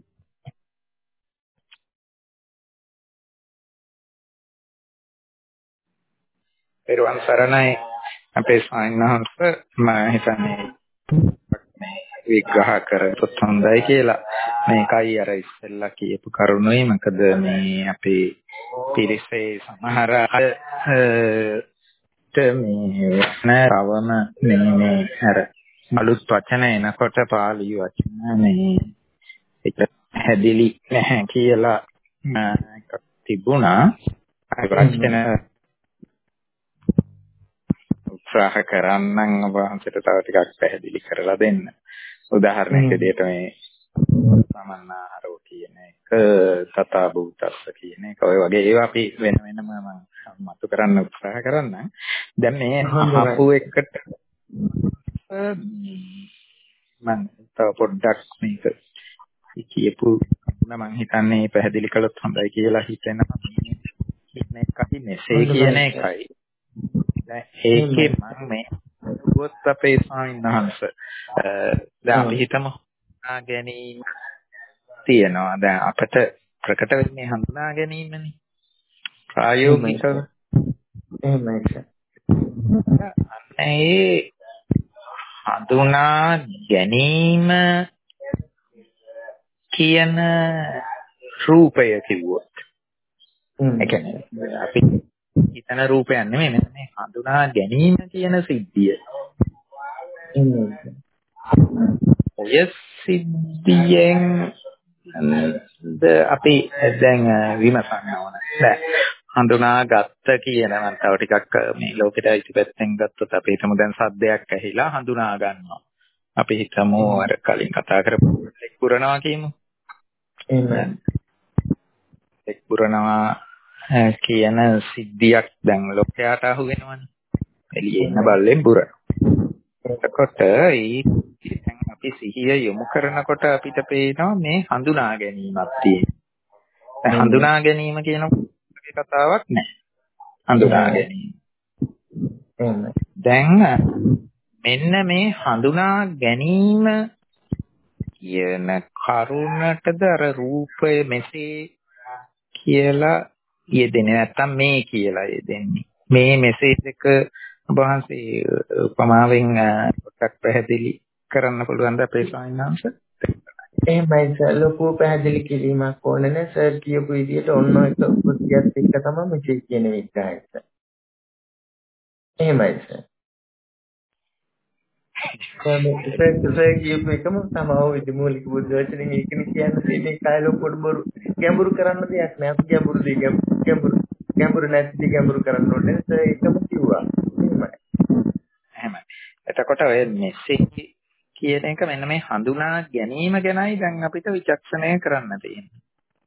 පිරුවන් සරණයි අපේ ස්වාමීන් වහන්සේ. මම හිතන්නේ විග්‍රහ කරතොත් හොඳයි කියලා. මේකයි අර ඉස්සෙල්ලා කියපු කරුණුයි. මොකද මේ අපේ පිරිසේ සමහර අය මේ නරවම මේ මේ අර අලුත් වචන එනකොට පාලි වචන මේ ඒක හැදිලි නැහැ කියලා එකක් තිබුණා. ඒ වචන උත්සාහ කරන්නම් වහන්සේට තව ටිකක් පැහැදිලි කරලා දෙන්න. උදාහරණයක් විදිහට මේ සමන්නාරෝ කියන එක තථා භූතස්ස කියන එක ඔය වගේ ඒවා අපි වෙන වෙනම මම මතු කරන්න උත්සාහ කරන්නම්. දැන් මේ අහපු එකට මම තව පොඩ්ඩක් මේක කියපු මම හිතන්නේ පැහැදිලි කළොත් හොඳයි කියලා හිතෙනවා. මේකයි මෙසේ කියන එකයි. දැන් ඒකේ මම මේ දුවත් අපේ ස්වාමීන් වහන්සේ දැන් අපි හිතමු හඳුනා ගැනීම තියෙනවා. දැන් අපිට ප්‍රකට වෙන්නේ හඳුනා ගැනීමනේ. ප්‍රායෝගිකව එහෙමයි. ඒ හඳුනා ගැනීම කියන රූපය කිව්වොත් ඒ කියන්නේ අපි හිතන රූපයක් නෙමෙයි මෙන්න මේ හඳුනා ගැනීම කියන සිද්ධිය. ඔය සිද්ධියෙන් ද අපි දැන් විමසන්න ඕන. දැන් හඳුනාගත්ත කියන නම් තව ටිකක් මේ ලෝකෙට ඉතිපැත්තෙන් ගත්තොත් අපි හිතමු දැන් සද්දයක් ඇහිලා හඳුනා ගන්නවා. අපි හිතමු අර කලින් කතා කරපු එක් පුරනවා කියමු. එහෙනම් එක් පුරනවා කියන සිද්ධියක් දැන් ලෝකයට අහු වෙනවනේ. එළියේ ඉන්න බල්ලෙන් පුරන. එතකොට ඒ දැන් අපි සිහිය යොමු කරනකොට අපිට පේනවා මේ හඳුනා ගැනීමක් තියෙනවා. හඳුනා ගැනීම කියන කතාවක් නැහැ. හඳුනා ගැනීම. දැන් මෙන්න මේ හඳුනා ගැනීම කියන කරුණටද අර රූපය මෙසේ කියලා යෙදෙන්නේ නැත්තම් මේ කියලා යෙදෙන්නේ. මේ මෙසේජ් එක වහන්සේ උපමාවෙන් පොඩ්ඩක් පැහැදිලි කරන්න පුළුවන්ද අපේ ස්වාමීන් වහන්සේ? එහෙමයි සර් ලොකු පැහැදිලි කිරීමක් ඕනේ නේ සර් කියපු විදිහට ඔන්න ඔය කෘතියත් එක්ක තමයි මේ කියන විග්‍රහය. එහෙමයි සර්. කොහොමද සර් කියපු එකම තමයි ඉති මූලික බුද්ධ වචනේ මේකනේ කියන්නේ මේ කයලෝ පොඩ බරු ගැඹුරු කරන්න දෙයක් නෑ අපි ගැඹුරු දෙයක් ගැඹුරු ගැඹුරු නැති ගැඹුරු කරන්න ඕනේ සර් ඒකම කිව්වා. එහෙමයි. එහෙමයි. එතකොට ඔය මෙසේජ් කියන එක මෙන්න මේ හඳුනා ගැනීම ගැනයි දැන් අපිට විචක්ෂණය කරන්න තියෙන්නේ.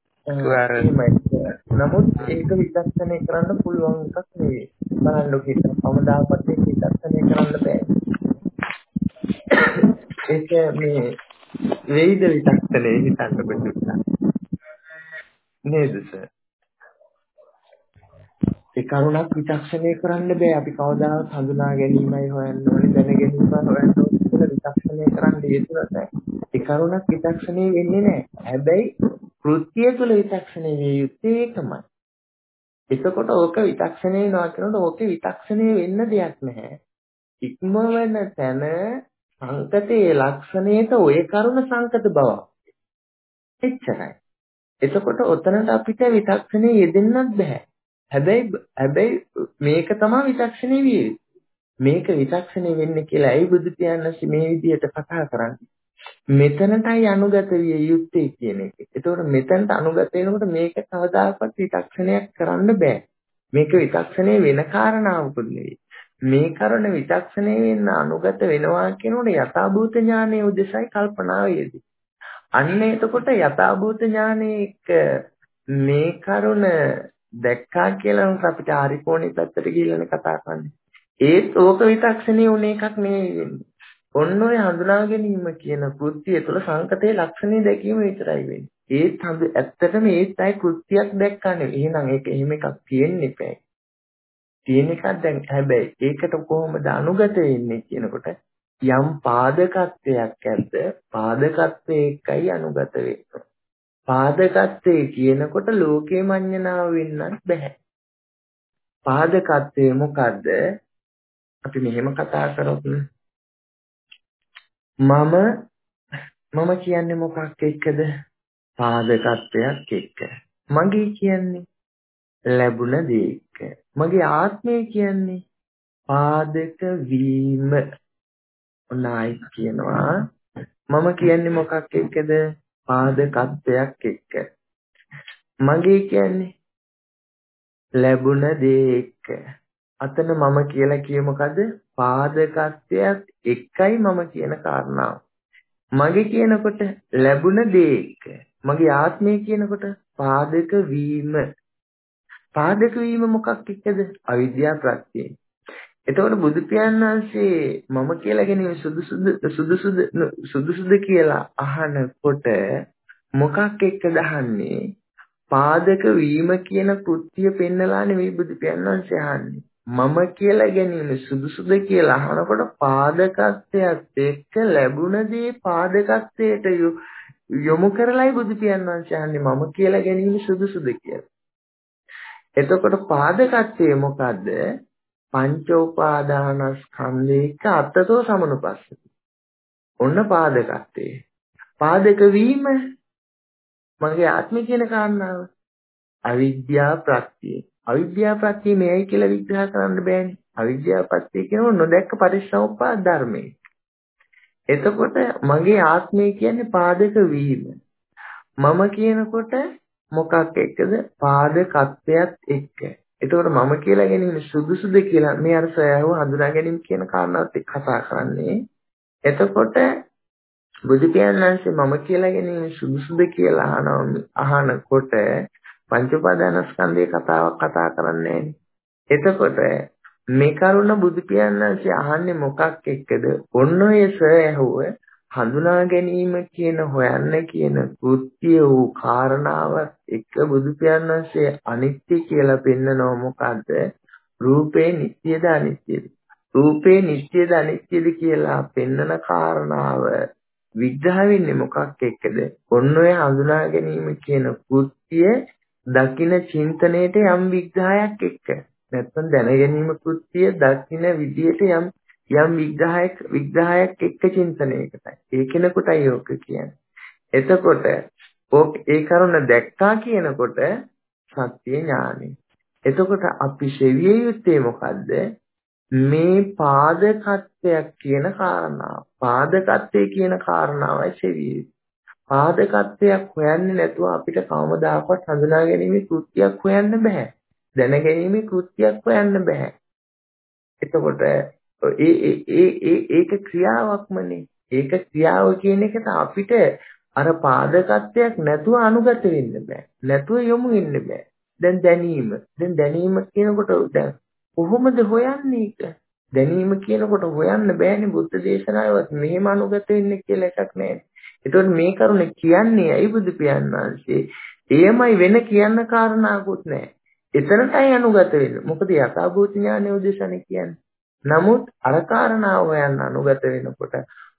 නමුත් ඒක විචක්ෂණය කරන්න පුළුවන් එකක් නෙවෙයි. බලන්න කිව්ව කවදාවත් ඒක විචක්ෂණය කරන්න බෑ. ඒක මේ වේද විචක්ෂණය හිතන්න බෑ. නේද සර්? ඒ කරුණක් විචක්ෂණය කරන්න බෑ. අපි කවදාවත් හඳුනා ගැනීමයි හොයන්න ඕනේ, දැන ගැනීමයි හොයන්න ඕනේ. කියලා විචක්ෂණය කරන්න යෙදුනට ඒ කරුණක් විචක්ෂණය වෙන්නේ නැහැ. හැබැයි කෘත්‍ය තුළ විචක්ෂණය විය යුත්තේ ඒකමයි. එතකොට ඕක විචක්ෂණය වෙනවා කියනකොට ඕකේ විචක්ෂණය වෙන්න දෙයක් නැහැ. ඉක්මවන තැන සංකතයේ ලක්ෂණයට ওই කරුණ සංකත බව. එච්චරයි. එතකොට ඔතනට අපිට විචක්ෂණය යෙදෙන්නත් බෑ. හැබැයි හැබැයි මේක තමයි විචක්ෂණය විය යුත්තේ. මේක විචක්ෂණය වෙන්නේ කියලා ඇයි බුදු පියාණන් මේ විදිහට කතා කරන්නේ? මෙතනටයි අනුගත විය යුත්තේ කියන එක. ඒතකොට මෙතනට අනුගත වෙනකොට මේක කවදාකවත් විචක්ෂණයක් කරන්න බෑ. මේක විචක්ෂණය වෙන කාරණාවකුත් නෙවෙයි. මේ කරන විචක්ෂණය වෙන්න අනුගත වෙනවා කියනකොට යථාභූත ඥානයේ උදෙසයි කල්පනාව යෙදී. අන්න එතකොට යථාභූත ඥානයේ මේ කරුණ දැක්කා කියලා අපිට ආරිකෝණේ පැත්තට ගිහිල්ලානේ කතා කරන්නේ. ඒත් ඕක විචක්ෂණය උන එකක් නෙවෙයි වෙන්නේ. ඔන්න ඔය හඳුනා ගැනීම කියන කෘත්‍යය තුළ සංකතයේ ලක්ෂණේ දැකීම විතරයි වෙන්නේ. ඒත් හඳු ඇත්තටම ඒත් අය කෘත්‍යයක් දැක්කන්නේ. එහෙනම් ඒක එහෙම එකක් තියෙන්නේ නැහැ. තියෙන එකක් දැන් හැබැයි ඒකට කොහොමද අනුගත වෙන්නේ කියනකොට යම් පාදකත්වයක් ඇද්ද පාදකත්වයේ එකයි අනුගත වෙන්නේ. පාදකත්වයේ කියනකොට ලෝකේ මඤ්ඤණාව වෙන්නත් බෑ. පාදකත්වය මොකද්ද? අපි මෙහෙම කතා කරොත් මම මම කියන්නේ මොකක් එක්කද? පාදකත්වයක් එක්ක. මගේ කියන්නේ ලැබුණ දේ එක්ක. මගේ ආත්මය කියන්නේ පාදක වීම. ඔන්නයි කියනවා. මම කියන්නේ මොකක් එක්කද? පාදකත්වයක් එක්ක. මගේ කියන්නේ ලැබුණ දේ එක්ක. අතන මම කියලා කියේ මොකද? පාදකත්වයක් එක්කයි මම කියන කාරණාව. මගේ කියනකොට ලැබුණ දේ එක්ක. මගේ ආත්මය කියනකොට පාදක වීම. පාදක වීම මොකක් එක්කද? අවිද්‍යා ප්‍රත්‍යයෙන්. එතකොට බුදු පියාණන් වහන්සේ මම කියලා ගැනීම සුදුසුද සුදුසුද සුදුසුද කියලා අහනකොට මොකක් එක්කද අහන්නේ? පාදක වීම කියන කෘත්‍ය පෙන්නලා නෙවෙයි බුදු පියාණන් වහන්සේ අහන්නේ. මම කියලා ගැනීම සුදුසුද කියලා අහනකොට පාදකත්වයට එක්ක ලැබුණ දේ පාදකත්වයට යොමු කරලායි බුදු පියාණන් වහන්සේ අහන්නේ මම කියලා ගැනීම සුදුසුද කියලා. එතකොට පාදකත්වය මොකද්ද? පංච උපාදානස්කන්ධයක අත්තතෝ සමනුපස්සති. ඔන්න පාදකත්වය. පාදක වීම මගේ ආත්මය කියන කාරණාව අවිද්‍යා ප්‍රත්‍යය. අවිද්‍යා ප්‍රත්‍යය මේයි කියලා විග්‍රහ කරන්න බෑනේ. අවිද්‍යා ප්‍රත්‍යය කියනොත් නොදැක්ක පරිසම්පාද ධර්මයේ. එතකොට මගේ ආත්මය කියන්නේ පාදක වීම. මම කියනකොට මොකක් එක්කද? පාදකත්වයක් එක්ක. එතකොට මම කියලා ගැනීම සුදුසුද කියලා මේ අර සයව හඳුනා ගැනීම කියන කාරණාවත් එක්ක කතා කරන්නේ. එතකොට බුදු පියාණන් වහන්සේ මම කියලා ගැනීම සුදුසුද කියලා අහනකොට පංච උපාදානස්කන්ධයේ කතාවක් කතා කරන්නේ. එතකොට මේ කරුණ බුදු පියාණන් වහන්සේ අහන්නේ මොකක් එක්කද? ඔන්න ඔය සයව හඳුනා ගැනීම කියන හොයන්න කියන කෘත්‍ය වූ කාරණාවත් එක්ක බුදු පියාණන් වහන්සේ අනිත්‍ය කියලා පෙන්නනව මොකද්ද? රූපේ නිට්ටයද අනිත්‍යද? රූපේ නිට්ටයද අනිත්‍යද කියලා පෙන්නන කාරණාව විග්‍රහ වෙන්නේ මොකක් එක්කද? ඔන්න ඔය හඳුනා ගැනීම කියන කෘත්‍ය දකින චින්තනයේට යම් විග්‍රහයක් එක්ක. නැත්නම් දැන ගැනීම කෘත්‍ය දකින විදියට යම් යම් විග්‍රහයක් විග්‍රහයක් එක්ක චින්තනයකටයි. ඒ කෙනෙකුටයි යෝග කියන්නේ. එතකොට ඕක ඒ කරුණ දැක්කා කියනකොට සත්‍ය ඥානෙ. එතකොට අපි ශෙවිය යුත්තේ මොකද්ද? මේ පාදකත්වයක් කියන කාරණාව. පාදකත්වයේ කියන කාරණාවයි ශෙවිය. පාදකත්වයක් හොයන්නේ නැතුව අපිට කවමදාකවත් හඳුනා ගැනීමේ කෘත්‍යයක් හොයන්න බෑ. දැන ගැනීමේ කෘත්‍යයක් හොයන්න බෑ. එතකොට ඒ ඒ ඒ ඒක ක්‍රියාවක්මනේ. ඒක ක්‍රියාව කියන එකට අපිට අර පාදකත්වයක් නැතුව අනුගත වෙන්න බෑ. නැතුව යොමු වෙන්න බෑ. දැන් දැනීම. දැන් දැනීම කියනකොට දැන් කොහොමද හොයන්නේ ඒක? දැනීම කියනකොට හොයන්න බෑනේ බුද්ධ දේශනාවවත් මෙහෙම අනුගත වෙන්න කියලා එකක් නැහැ. ඒතකොට මේ කරුණ කියන්නේ ඇයි බුදු පියාණන් වහන්සේ? එයමයි වෙන කියන්න කාරණාවකුත් නැහැ. එතනටයි අනුගත වෙන්නේ. මොකද යථාභූත ඥානය උදෙසනේ කියන්නේ. නමුත් අර කාරණාව හොයන්න අනුගත වෙනකොට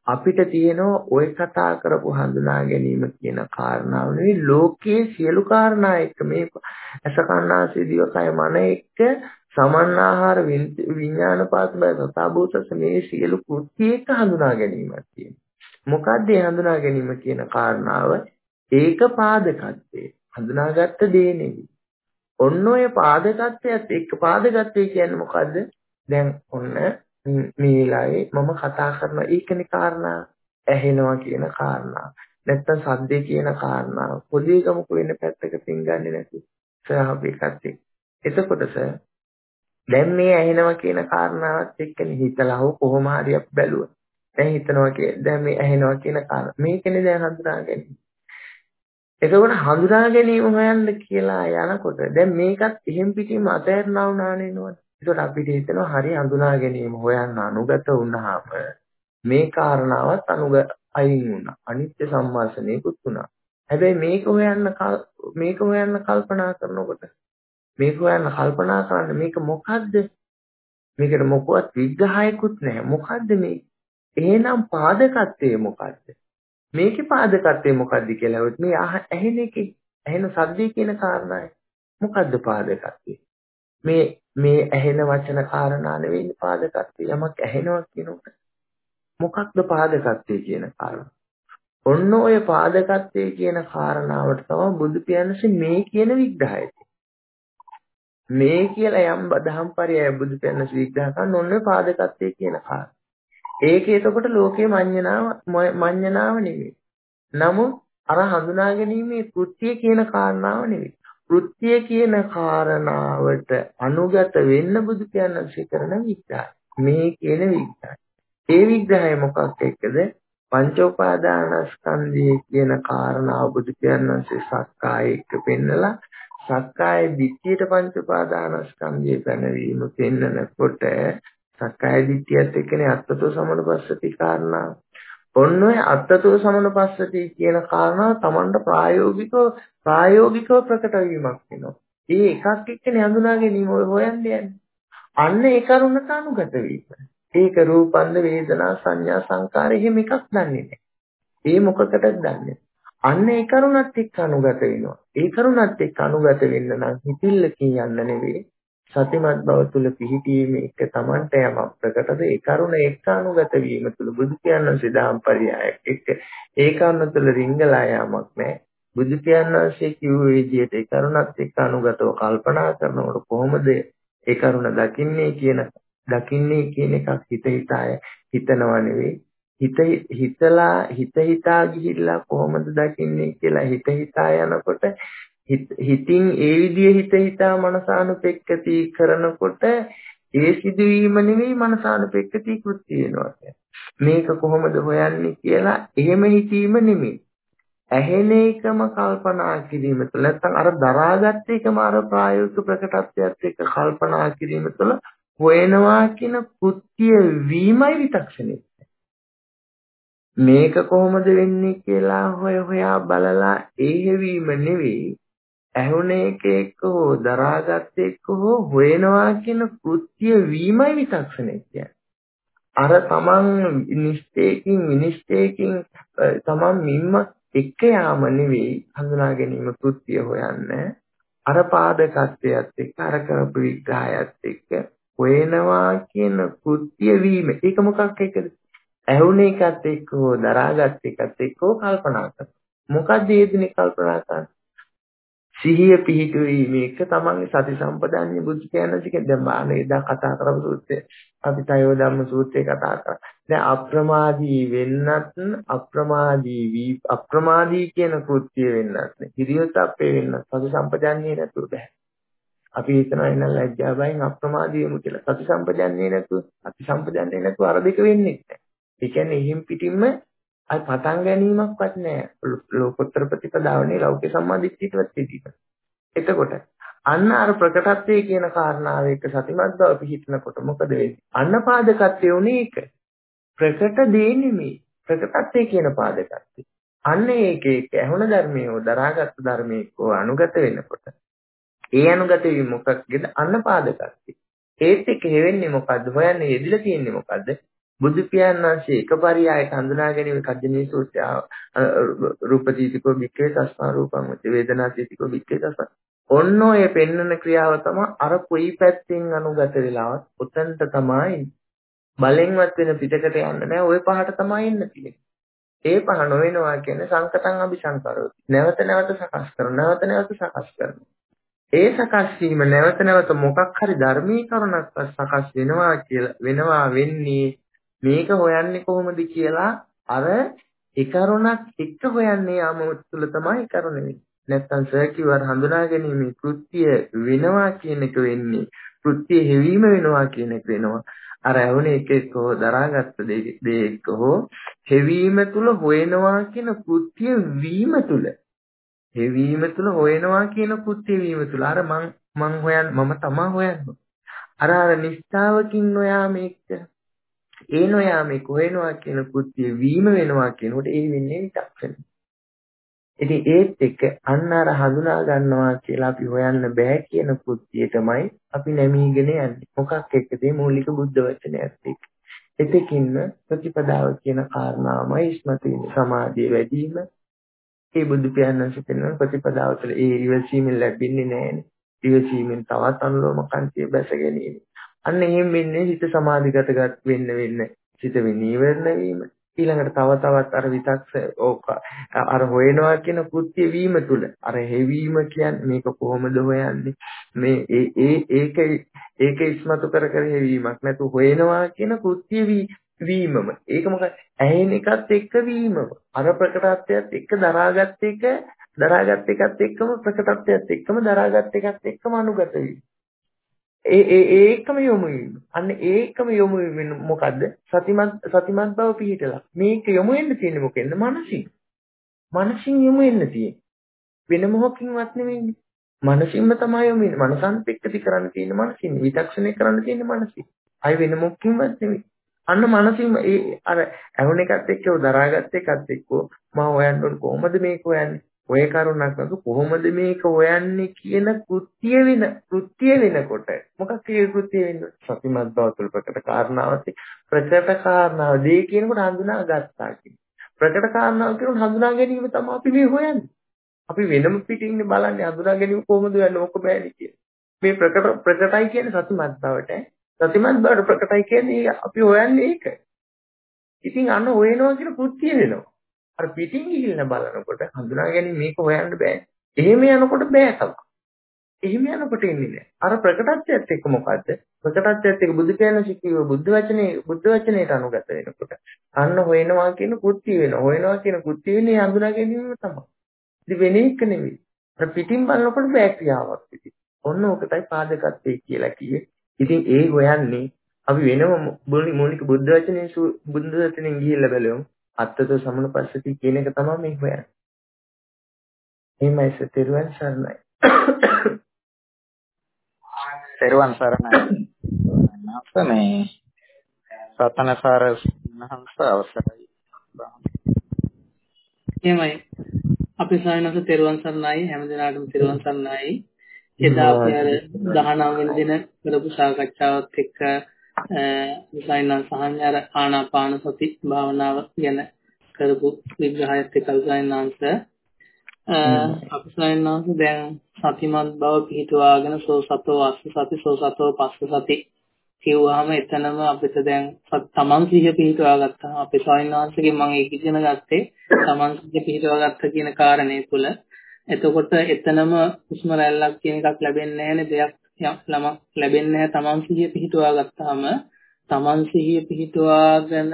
අපිට තියෙනවා ওই කතා කරපු හඳුනා ගැනීම කියන කාරණාව නෙවෙයි ලෝකයේ සියලු කාරණා එක්ක මේ අසකන්නාසී දිවකය මන එක්ක සමන්නාහාර විඥාන පාස්බය සතාභූතස මේ සියලු කෘත්‍ය එක්ක හඳුනා ගැනීමක් තියෙනවා. මොකක්ද මේ හඳුනා ගැනීම කියන කාරණාව? ඒක පාදකත්වයේ හඳුනාගත්ත දේ නෙවෙයි. ඔන්න ඔය පාදකත්වයත් එක්ක පාදකත්වය කියන්නේ මොකද්ද? දැන් ඔන්න මේ වෙලාවේ මම කතා කරන ඒකනේ කාරණා ඇහෙනවා කියන කාරණා. නැත්තම් සද්දේ කියන කාරණා. පොඩි ගමක වෙන පැත්තකින් ගන්නෙ නැති. සහපේකත් එක්ක. එතකොට සර් දැන් මේ ඇහෙනවා කියන කාරණාවත් එක්කනේ හිතලා හෝ කොහොම හරි අපි බැලුවා. දැන් හිතනවා කිය දැන් මේ ඇහෙනවා කියන කාරණා. මේකනේ දැන් හඳුනා ගැනීම. එතකොට හඳුනා ගැනීම හොයන්න කියලා යනකොට දැන් මේකත් එහෙම් පිටින්ම අතහැරලා වුණානේ නෝන. ඒකට අපිට හිතෙනවා හරි හඳුනා ගැනීම හොයන්න අනුගත වුණාම මේ කාරණාවත් අනුගත අයින් වුණා. අනිත්‍ය සම්මාසනයකුත් වුණා. හැබැයි මේක හොයන්න මේක හොයන්න කල්පනා කරනකොට මේක හොයන්න කල්පනා කරන්න මේක මොකද්ද? මේකට මොකවත් විග්‍රහයකුත් නැහැ. මොකද්ද මේ? එහෙනම් පාදකත්වය මොකද්ද? මේකේ පාදකත්වය මොකද්ද කියලා හොත් මේ ඇහෙන එකේ ඇහෙන සද්දේ කියන කාරණායි. මොකද්ද පාදකත්වය? මේ මේ ඇහෙන වචන කාරණා නෙවෙයි පාදකත්වය. යමක් ඇහෙනවා කියනකොට මොකක්ද පාදකත්වය කියන කාරණා? ඔන්න ඔය පාදකත්වය කියන කාරණාවට තමයි බුදු පියාණන්සේ මේ කියන විග්‍රහය. මේ කියලා යම් බදහම් පරයය බුදු පියාණන්සේ විග්‍රහ කරන ඔන්න පාදකත්වය කියන කාරණා. ඒක එතකොට ලෝකයේ මඤ්ඤණාව මඤ්ඤණාව නෙවෙයි. නමුත් අර හඳුනා ගැනීමේ කෘත්‍ය කියන කාරණාව නෙවෙයි. කෘත්‍ය කියන කාරණාවට අනුගත වෙන්න බුදු පියාණන්සේ කරන විග්‍රහය. මේ කියන විග්‍රහය. ඒ විග්‍රහය මොකක් එක්කද? පංච උපාදානස්කන්ධය කියන කාරණාව බුදු පියාණන්සේ සක්කාය එක්ක පෙන්නලා සක්කාය දිට්ඨියට පංච උපාදානස්කන්ධය පැනවීම පෙන්නනකොට සක්කාය දිට්ඨියත් එක්කනේ අත්තතෝ සමනුපස්සති කාරණාව. ඔන්න ඔය අත්තතෝ සමනුපස්සති කියන කාරණාව Tamanට ප්‍රායෝගිකව ප්‍රායෝගිකව ප්‍රකට වීමක් වෙනවා. ඒ එකක් එක්කනේ හඳුනා ගැනීම හොයන්නේ යන්නේ. අන්න ඒ කරුණට අනුගත වීම. ඒක රූපන්ද වේදනා සංඥා සංකාර එහෙම එකක් දන්නේ නැහැ. ඒ මොකකටද දන්නේ? අන්න ඒ කරුණත් එක්ක අනුගත වෙනවා. ඒ කරුණත් එක්ක අනුගත වෙන්න නම් හිතිල්ලකින් යන්න නෙවෙයි සතිමත් බව තුල පිහිටීම එක Tamanට යමක් ප්‍රකටද ඒ කරුණ එක්ක අනුගත වීම තුල බුදු පියාණන්සේ දහම් පරියායක් එක්ක ඒ කරුණ තුල රිංගලා යාමක් නැහැ. බුදු පියාණන්සේ කිව්ව විදිහට ඒ කරුණත් එක්ක අනුගතව කල්පනා කරනකොට කොහොමද ඒ කරුණ දකින්නේ කියන දකින්නේ කියන එකක් හිත හිතාය හිතනවා නෙවෙයි හිත හිතලා හිත හිතා ගිහිල්ලා කොහොමද දකින්නේ කියලා හිත හිතා යනකොට හිතින් ඒ විදිය හිත හිතා මනසානුපෙක්කති කරනකොට ඒ සිදුවීම නෙවෙයි මනසානුපෙක්කති කෘත්‍ය වෙනවා. මේක කොහොමද හොයන්නේ කියලා එහෙම හිතීම නෙමෙයි. ඇහෙන එකම කල්පනා කිරීම තුළ නැත්නම් අර දරාගත් එකම අර ප්‍රායෝගික ප්‍රකටත්වයට එක්ක කල්පනා කිරීම තුළ හොයනවා කියන කෘත්‍ය වීමයි විතක්ෂණය. මේක කොහොමද වෙන්නේ කියලා හොය හොයා බලලා ඒ හැවීම නෙවෙයි ඇහුණ එක එක්ක හෝ දරාගත් එක්ක හෝ හොයනවා කියන කෘත්‍ය වීමයි විතක්ෂණය කියන්නේ. අර තමන් නිශ්චයකින් විනිශ්චයකින් තමන් මින්ම එක්ක යාම නෙවෙයි හඳුනා ගැනීම කෘත්‍ය හොයන්න. අර පාදකත්වයට එක්ක අර කරපු විග්‍රහයත් එක්ක හොයනවා කියන කෘත්‍ය වීම. ඒක මොකක් එක්කද? ඇහුණ එකත් එක්ක හෝ දරාගත් එකත් එක්ක කල්පනා කරනවා. මොකක්ද ඒ දිනේ කල්පනා කරන්නේ? සිහිය පිහිටුවීම මේක තමන්ගේ සති සම්පදාන්නේ බුදු කියනසික දැන් බාහනේ එදා කතා කරපු සූත්‍රය අපි තයෝ ධම්ම සූත්‍රය කතා කරා. දැන් අප්‍රමාදී වෙන්නත් අප්‍රමාදී වී අප්‍රමාදී කියන කෘත්‍ය වෙන්නත් නේ. හිරියොත් අපේ වෙන්නත් සති සම්පදාන්නේ නැතුව බෑ. අපි හිතනවා එන ලැජ්ජා බයෙන් අප්‍රමාදී වෙමු කියලා. සති සම්පදාන්නේ නැතුව සති සම්පදාන්නේ නැතුව අර දෙක වෙන්නේ නැහැ. ඒ කියන්නේ එහිම් පිටින්ම අය පටන් ගැනීමක්වත් නැහැ. ලෝකෝත්තර ප්‍රතිපදාවනේ ලෞකික සම්මාදිට්ඨියටවත් පිටිට. එතකොට අන්න අර ප්‍රකටත්වයේ කියන කාරණාව එක්ක සතිමත් බව පිහිටනකොට මොකද වෙන්නේ? අන්න පාදකත්වය උනේ ඒක. ප්‍රකට දේ නෙමෙයි. ප්‍රකටත්වයේ කියන පාදකත්වය. අන්න ඒක ඒක ඇහුණ ධර්මයේ දරාගත් ධර්මයේ අනුගත වෙනකොට ඒ අනුගත වීම මොකක්ද? අන්න පාදකත්වය. ඒත් එක්ක හේවෙන්නේ මොකද්ද? හොයන්නේ යෙදිලා තියෙන්නේ මොකද්ද? බුදු පියාණන් වහන්සේ එකපරියායක හඳුනා ගැනීම කජ්ජනී සූත්‍රය රූපදීතිකෝ වික්කේ තස්මා රූපං උච්ච වේදනාදීතිකෝ වික්කේ තස්මා ඔන්න ඔය පෙන්වන ක්‍රියාව තමයි අර කොයි පැත්තෙන් අනුගත වෙලාවත් උතන්ට තමයි බලෙන්වත් වෙන පිටකට යන්න නෑ ওই පහට තමයි එන්න තියෙන්නේ. ඒ පහ නොවෙනවා කියන්නේ සංකතං අபிසංකරෝති. නැවත නැවත සකස් කරන නැවත නැවත සකස් කරන. ඒ සකස් වීම නැවත නැවත මොකක් හරි ධර්මීකරණයක් සකස් වෙනවා කියලා වෙනවා වෙන්නේ මේක හොයන්නේ කොහොමද කියලා අර ඒකරුණක් එක්ක හොයන්නේ යාම තුළ තමයි කරුණ වෙන්නේ. නැත්තම් සර් කිව්වා හඳුනා ගැනීම කෘත්‍ය වෙනවා කියන එක වෙන්නේ කෘත්‍ය හැවීම වෙනවා කියන එක වෙනවා. අර ඇවුනේ එක එක හෝ දරාගත්ත දේ එක්ක හෝ හැවීම තුල හොයනවා කියන කෘත්‍ය වීම තුල හැවීම තුල හොයනවා කියන කෘත්‍ය වීම තුල අර මං මං හොයන් මම තමා හොයන්නේ අර අර නිස්සාවකින් නොයා මේක ඒ නොයා මේක හොයනවා කියන කෘත්‍ය වීම වෙනවා කියනකොට ඒ වෙන්නේ විචක්ෂණ. ඉතින් ඒත් එක්ක අන්න අර හඳුනා ගන්නවා කියලා අපි හොයන්න බෑ කියන කෘත්‍යයටමයි අපි නැමීගෙන යන්නේ. මොකක් එක්කද මූලික බුද්ධ වචනයත් එක්ක. එතකින්ම ප්‍රතිපදාව කියන කාරණාවමයි ඉස්මතු වෙන්නේ. සමාධිය වැඩි වීම ඒ බුදු පියාණන් සිතන ප්‍රතිපදාව තුළ ඒ ඉවසීමෙන් ලැබෙන්නේ නැහැනේ. ඉවසීමෙන් තවත් අනුලෝම කන්තිය බැස ගැනීම. අන්න එහෙම වෙන්නේ හිත සමාධිගත වෙන්න වෙන්න හිත විනීවරණ වීම. ඊළඟට තව තවත් අර විතක්ස ඕක අර හොයනවා කියන කෘත්‍ය වීම තුල අර හෙවීම කියන්නේ මේක කොහොමද හොයන්නේ මේ ඒ ඒ ඒක ඒක ඉස්මතු කර කර හෙවීමක් නැතු හොයනවා කියන කෘත්‍ය වීමම ඒක මොකද ඇහෙන එකත් එක්ක වීමම අර ප්‍රකටත්වයත් එක්ක දරාගත් එක දරාගත් එකත් එක්කම ප්‍රකටත්වයත් එක්කම දරාගත් එකත් එක්කම අනුගත වීම ඒ ඒ ඒකම යොමු වීම. අන්න ඒකම යොමු වීම මොකද්ද? සතිමත් සතිමත් බව පිහිටලා. මේක යොමු වෙන්න තියෙන්නේ මොකෙන්ද? මනසින්. මනසින් යොමු වෙන්න තියෙන්නේ. වෙන මොහොකින්වත් නෙවෙයි. මනසින්ම තමයි යොමු වෙන්නේ. මනසන්ත එක්කති කරන්න තියෙන්නේ මනසින්. විචක්ෂණය කරන්න තියෙන්නේ මනසින්. අය වෙන මොකකින්වත් නෙවෙයි. අන්න මනසින්ම ඒ අර ඇහුණ එකත් එක්ක දරාගත් එකත් එක්ක මම හොයන්න ඕන කොහොමද මේක හොයන්නේ? ඔය කරුණක් නතු කොහොමද මේක හොයන්නේ කියන කෘත්‍ය වෙන කෘත්‍ය වෙනකොට මොකක්ද ඒ කෘත්‍ය වෙන්නේ සතිමත් බව තුළ ප්‍රකට කාරණාවත් ප්‍රකට කාරණාව දෙය කියනකොට හඳුනා ගත්තා කියන්නේ ප්‍රකට කාරණාව කියනකොට හඳුනා ගැනීම තමයි අපි මේ හොයන්නේ අපි වෙනම පිටින් බලන්නේ හඳුනා ගැනීම කොහොමද යන්නේ ඕක බෑනේ කියන්නේ මේ ප්‍රකට ප්‍රකටයි කියන්නේ සතිමත් බවට සතිමත් බවට ප්‍රකටයි කියන්නේ අපි හොයන්නේ ඒක ඉතින් අන්න හොයනවා කියන කෘත්‍ය වෙනවා අර පිටින් ගිහින් බලනකොට හඳුනා ගැනීම මේක හොයන්න බෑ. එහෙම යනකොට බෑ තමයි. එහෙම යනකොට ඉන්නේ නෑ. අර ප්‍රකටත්වයත් එක්ක මොකද්ද? ප්‍රකටත්වයත් එක්ක බුදු කියන සිතියෝ බුද්ධ වචනේ බුද්ධ වචනේට අනුගත වෙනකොට අන්න හොයනවා කියන කෘත්‍ය වෙනවා. හොයනවා කියන කෘත්‍ය වෙන්නේ හඳුනා ගැනීම තමයි. ඉතින් වෙන එක නෙවෙයි. අර පිටින් බලනකොට බෑ ක්‍රියාවක් ඉතින්. ඔන්න ඔකටයි පාදකත්වයේ කියලා කියේ. ඉතින් ඒ හොයන්නේ අපි වෙනම මූලික බුද්ධ වචනේ බුද්ධ වචනෙන් ගිහිල්ලා බලමු. අත්තත සමනුපස්සති කියන එක තමයි මේ හොයන්නේ. එහෙමයි සතරුවන් සරණයි. සතරුවන් සරණයි. නැත්නම් සතනසාර මහන්ස අවසරයි. එහෙමයි. අපි සායනස තෙරුවන් සරණයි හැමදෙනාටම තෙරුවන් සරණයි. එදා අපි අර දහනව වෙනි දින කරපු සාකච්ඡාවත් එක්ක සායනස සහඥාර ආනාපාන සති භාවනාව ගැන කරපු විග්‍රහයත් එක්ක සායනස අපි සායනස දැන් සතිමත් බව පිහිටුවාගෙන සෝ සතෝ අස්ස සති සෝ සතෝ පස්ස සති කියුවාම එතනම අපිට දැන් තමන් සිහිය පිහිටවා ගත්තා. අපේ සායනසගෙන් මම ඒක ඉගෙන ගත්තේ තමන් සිහිය පිහිටවා ගත්ත කියන කාරණේ තුල. එතකොට එතනම හුස්ම රැල්ලක් කියන එකක් ලැබෙන්නේ නැහැ නේ දෙයක් ළම ලැබෙන්නේ නැහැ තමන් සිහිය පිහිටවා ගත්තාම තමන් සිහිය පිහිටවාගෙන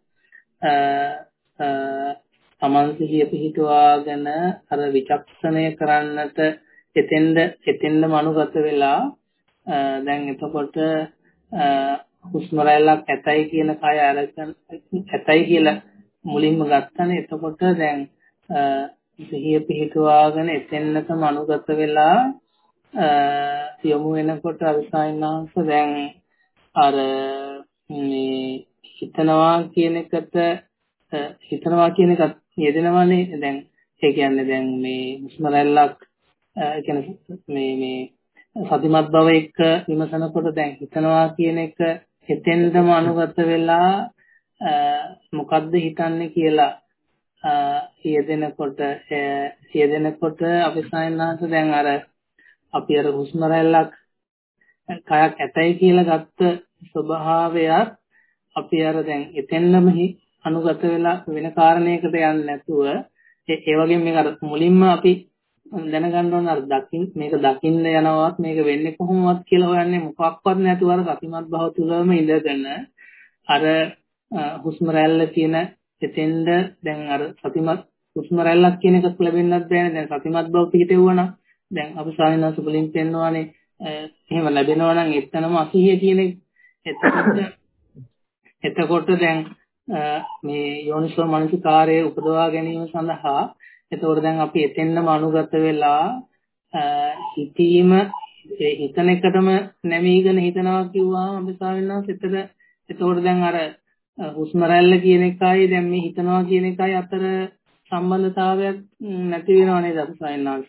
තමන් සිහිය පිහිටවාගෙන අර විචක්ෂණය කරන්නට එතෙන්ද එතෙන්ද මනුගත වෙලා දැන් එතකොට හුස්ම රැල්ලක් ඇතයි කියන කය අරගෙන ඇතයි කියලා මුලින්ම ගත්තනේ එතකොට දැන් සිහිය පිහිටවාගෙන එතෙන්නටම අනුගත වෙලා යොමු වෙනකොට අවිසායනාංශ දැන් අර මේ හිතනවා කියන එකට හිතනවා කියන එකත් යෙදෙනවානේ දැන් ඒ කියන්නේ දැන් මේ හුස්ම රැල්ලක් කියන්නේ මේ මේ සතිමත් බව එක්ක විමසනකොට දැන් හිතනවා කියන එක එතෙන්දම අනුගත වෙලා මොකද්ද හිතන්නේ කියලා යෙදෙනකොට යෙදෙනකොට අපි සායනාස දැන් අර අපි අර හුස්ම රැල්ලක් කයක් ඇතයි කියලා ගත්ත ස්වභාවයක් අපි අර දැන් එතෙන්නම අනුගත වෙලා වෙන කාරණයකට යන්නේ නැතුව ඒ වගේම මේක අර මුලින්ම අපි දැනගන්න ඕන අර දකින් මේක දකින්න යනවත් මේක වෙන්නේ කොහොමවත් කියලා හොයන්නේ මොකක්වත් නැතුව අර සතිමත් භව තුලම ඉඳගෙන අර හුස්ම රැල්ල කියන එතෙන්ද දැන් අර සතිමත් හුස්ම රැල්ලක් කියන එකක් ලැබෙන්නත් බෑනේ දැන් සතිමත් භව පිහිටෙවුවා දැන් අපි සායනස වලින් පෙන්නවානේ එහෙම ලැබෙනවා නම් එතනම අසීය කියන එක එතකොට එතකොට දැන් මේ යෝනිසෝ මනසිකාරයේ උපදවා ගැනීම සඳහා එතකොට දැන් අපි එතෙන්නම අනුගත වෙලා හිතීම හිතන එකටම නැමීගෙන හිතනවා කිව්වම අපි සාවින්නාස් එතන එතකොට දැන් අර හුස්ම රැල්ල කියන එකයි දැන් මේ හිතනවා කියන එකයි අතර සම්බන්ධතාවයක් නැති වෙනව නේද අපි සාවින්නාස්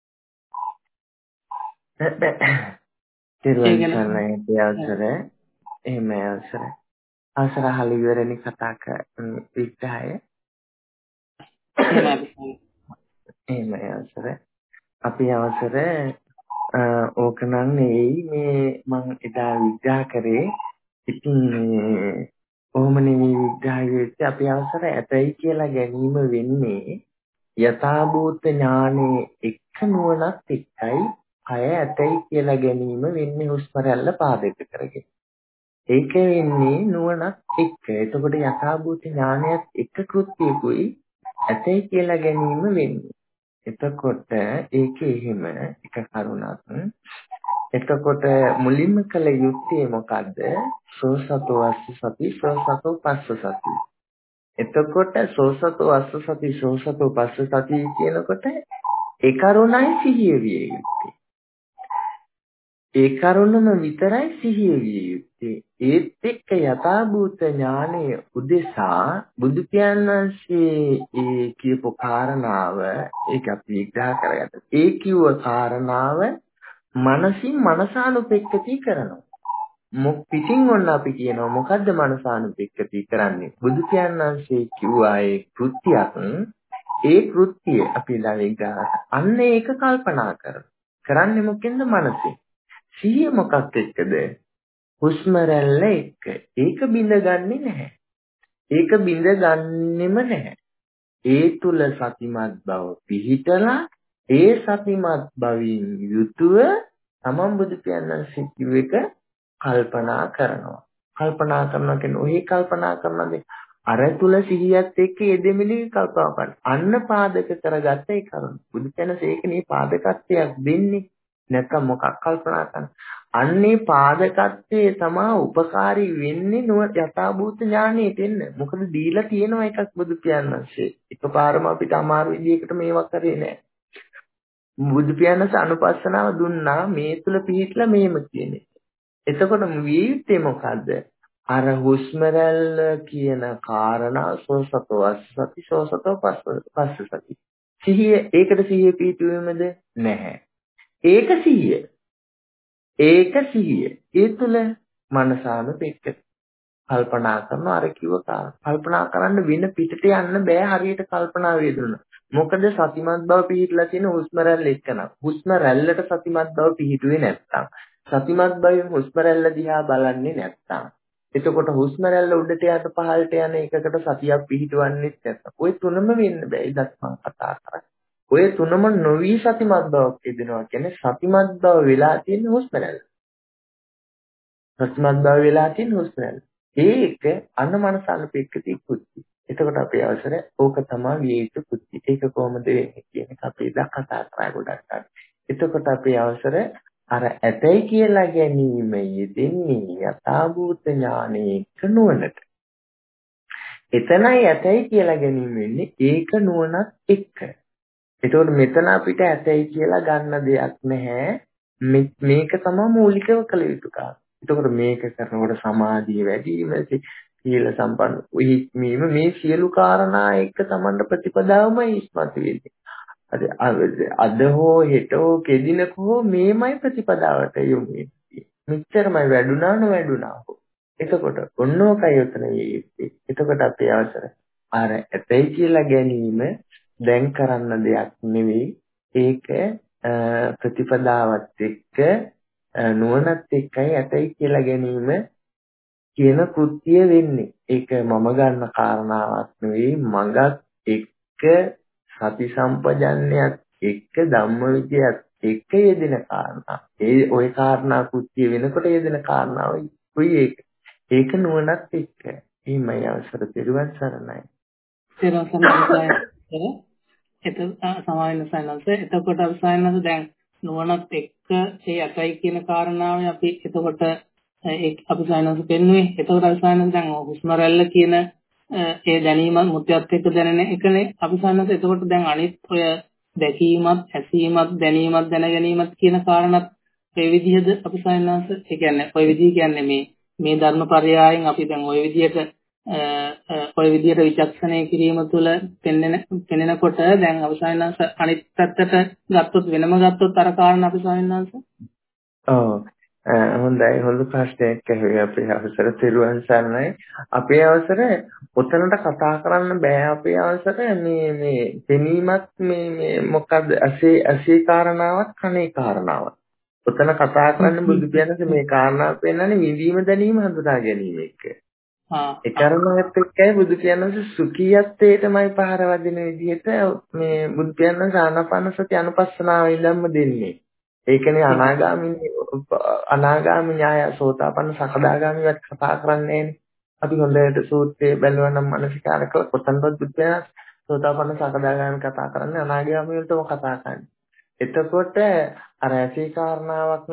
තිරුවන්සරණයි අවසර එහෙම අවසර අවසර හල ඉවරනේ කතා කරන විග්‍රහය එහෙම අවසර අපි අවසර ඕකනම් නෙයි මේ මම එදා විග්‍රහ කරේ ඉතින් මේ කොහොම නෙවෙයි විග්‍රහයේදී අපි අවසර ඇතයි කියලා ගැනීම වෙන්නේ යථාභූත ඥානයේ එක්ක නුවණක් එක්කයි කය ඇතයි කියලා ගැනීම වෙන්නේ හුස්ම රැල්ල පාදක කරගෙන. ඒක වෙන්නේ නුවණක් එක්ක. එතකොට යථාභූත ඥානයත් එක්ක කෘත්‍යකුයි ඇතයි කියලා ගැනීම වෙන්නේ. එතකොට ඒකේ එහෙම එක කරුණක්. එතකොට මුලින්ම කළ යුත්තේ මොකද්ද? සෝසතෝ අස්ස සති සෝසතෝ පස්ස සති. එතකොට සෝසතෝ අස්ස සති සෝසතෝ පස්ස සති කියනකොට ඒ කරුණයි සිහිය විය යුත්තේ. ඒ කරුණම විතරයි සිහිය විය යුත්තේ. ඒත් එක්ක යථාභූත ඥානයේ උදෙසා බුදු පියාණන්සේ ඒ කියපු කාරණාව ඒක අපි විග්‍රහ කරගත්තා. ඒ කිව්ව කාරණාව මනසින් මනසානුපෙක්කති කරනවා. මොක් පිටින් ඔන්න අපි කියනවා මොකද්ද මනසානුපෙක්කති කරන්නේ? බුදු පියාණන්සේ කිව්වා ඒ කෘත්‍යයක් ඒ කෘත්‍යය අපි ලා විග්‍රහ අන්න ඒක කල්පනා කරනවා. කරන්නේ මොකෙන්ද මනසෙන්? සිහිය මොකක් එක්කද? හුස්ම රැල්ල එක්ක. ඒක බිඳගන්නේ නැහැ. ඒක බිඳගන්නෙම නැහැ. ඒ තුල සතිමත් බව පිහිටලා ඒ සතිමත් බවින් යුතුව තමන් බුදු පියාණන්සේ කිව්ව එක කල්පනා කරනවා. කල්පනා කරනවා කියන්නේ ඔහි කල්පනා කරනද අර තුල සිහියත් එක්ක යෙදෙමිලි කල්පනා කරන. අන්න පාදක කරගත්ත ඒ කරුණ. බුදු පියාණන්සේ ඒකනේ පාදකත්වයක් දෙන්නේ. නැත්නම් මොකක් කල්පනා කරන. අන්නේ පාදකත්වයේ තමා උපකාරී වෙන්නේ නො යථාභූත ඥානෙට එන්න. මොකද දීලා තියෙනවා එකක් බුදු පියාණන්සේ. එකපාරම අපිට අමාරු විදිහකට මේවා කරේ නෑ. බුදු පියාණන්සේ අනුපස්සනාව දුන්නා මේ තුල පිහිටලා මේම කියන්නේ. එතකොට විය යුත්තේ මොකද්ද? අර හුස්ම රැල්ල කියන කාරණා සෝසතෝ අස්සති සෝසතෝ පස්ස සති. සිහිය ඒකට සිහිය පිහිටුවෙමද නැහැ. ඒක සිහිය. ඒක සිහිය. ඒ තුල මනසානුපෙක්ක කල්පනා කරන අර කිව්ව කල්පනා කරන්න වෙන පිටට යන්න බෑ හරියට කල්පනා වේදුන. මොකද සතිමත් බව පිහිටලා තියෙන හුස්ම රැල්ල එක්කන. හුස්ම රැල්ලට සතිමත් බව පිහිටුවේ නැත්තම්. සතිමත් බවෙන් හුස්ම රැල්ල දිහා බලන්නේ නැත්තම්. එතකොට හුස්ම රැල්ල උඩට යට පහළට යන එකකට සතියක් පිහිටවන්නේ නැත්තම්. ওই තුනම වෙන්න බෑ. ඉදත් මම කතා කරා. ඔය තුනම නොවි සතිමත් බවක් තිබෙනවා කියන්නේ සතිමත් බව වෙලා තියෙන හුස්ම රැල්ල. සතිමත් බව වෙලා තියෙන හුස්ම රැල්ල. ඒක අන්න මනසානුපෙක්කති කුච්චි. එතකොට අපේ අවසර ඕක තමයි විය යුතු කුච්චි. ඒක කොහොමද වෙන්නේ කියන එක අපි ඉතින් කතා කරා ගොඩක් අය. එතකොට අපේ අවසර අර ඇතයි කියලා ගැනීම යෙදෙන්නේ යථාභූත ඥානයක නුවණට. එතනයි ඇතයි කියලා ගැනීම වෙන්නේ ඒක නුවණත් එක්ක. එතකොට මෙතන අපිට ඇතයි කියලා ගන්න දෙයක් නැහැ. මේක තමයි මූලිකව කළ යුතු කාර්යය. එතකොට මේක කරනකොට සමාධිය වැඩි වීම, සීල සම්පන්න වීම මේ සියලු කාරණා එක්ක තමන්ට ප්‍රතිපදාවම ඉස්මතු වෙන්නේ. අද හෝ හෙට හෝ කෙදිනක හෝ මේමයි ප්‍රතිපදාවට යොමු වෙන්නේ. මෙච්චරමයි වැඩුණා නොවැඩුණා. එතකොට ඔන්නෝකයි උතන වෙන්නේ. එතකොට අපේ අවසර අර ඇතයි කියලා ගැනීම දැන් කරන්න දෙයක් නෙවෙයි. ඒක ප්‍රතිපදාවත් එක්ක නුවණත් එක්කයි ඇතයි කියලා ගැනීම කියන කෘත්‍ය වෙන්නේ. ඒක මම ගන්න කාරණාවක් නෙවෙයි. මගත් එක්ක සති සම්පජන්ණයත් එක්ක ධම්මවිචයත් එක්ක යෙදෙන කාරණා. ඒ ওই කාරණා කෘත්‍ය වෙනකොට යෙදෙන කාරණාවයි. කොයි ඒක? ඒක නුවණත් එක්ක. එහිමයි අවසර පිරුවන් සරණයි. තේරුම් ගන්න එතකොට සමාවෙන්න සයනස එතකොට අවසයනස දැන් නුවණත් එක්ක ඒ අතයි කියන කාරණාව අපි එතකොට ඒ අපි සයනස පෙන්නුවේ එතකොට අවසයනස දැන් හුස්ම රැල්ල කියන ඒ දැනීම මුත්‍යත් එක්ක දැනෙන එකනේ අපි සයනස එතකොට දැන් අනිත් ඔය දැකීමත් ඇසීමත් දැනීමත් දැන ගැනීමත් කියන කාරණාත් ඒ විදිහද අපි සයනස ඒ කියන්නේ ඔය විදිහ කියන්නේ මේ මේ ධර්මපරයයන් අපි දැන් ඔය විදිහට ඔය විදිහට විචක්ෂණය කිරීම තුළ පෙන්ෙන පෙනෙනකොට දැන් අවසානංශ අනිත් පැත්තට ගත්තොත් වෙනම ගත්තොත් අර කාරණා අපි ස්වාමීන් ඔව් හොඳයි හොඳ ප්‍රශ්නයක් ඇහුවේ අපේ අවසර තිරුවන් සරණයි. අපේ අවසර ඔතනට කතා කරන්න බෑ අපේ අවසර මේ මේ පෙනීමත් මේ මේ මොකද්ද අසේ අසේ කාරණාවක් කනේ කාරණාවක්. ඔතන කතා කරන්න බුදු පියාණන් මේ කාරණාව පෙන්නන්නේ විඳීම දැනීම හඳුනා ගැනීම එක්ක. ඒ කාරණාවත් එක්කයි බුදු පියාණන් සුඛියත්වයටමයි පහර වදින විදිහට මේ බුදු පියාණන් ආනාපාන සති අනුපස්සනාව ඉඳන්ම දෙන්නේ. ඒකනේ අනාගාමී අනාගාමී ඥාය සෝතාපන්න සකදාගාමීවත් කතා කරන්නේ අපි හොඳට සූත්‍රයේ බැලුවා නම් මානසිකාර කළ කොතනවත් බුදු පියාණන් සෝතාපන්න සකදාගාමී කතා කරන්නේ අනාගාමී වලටම කතා කරන්නේ. එතකොට අර ඇසේ කාරණාවක්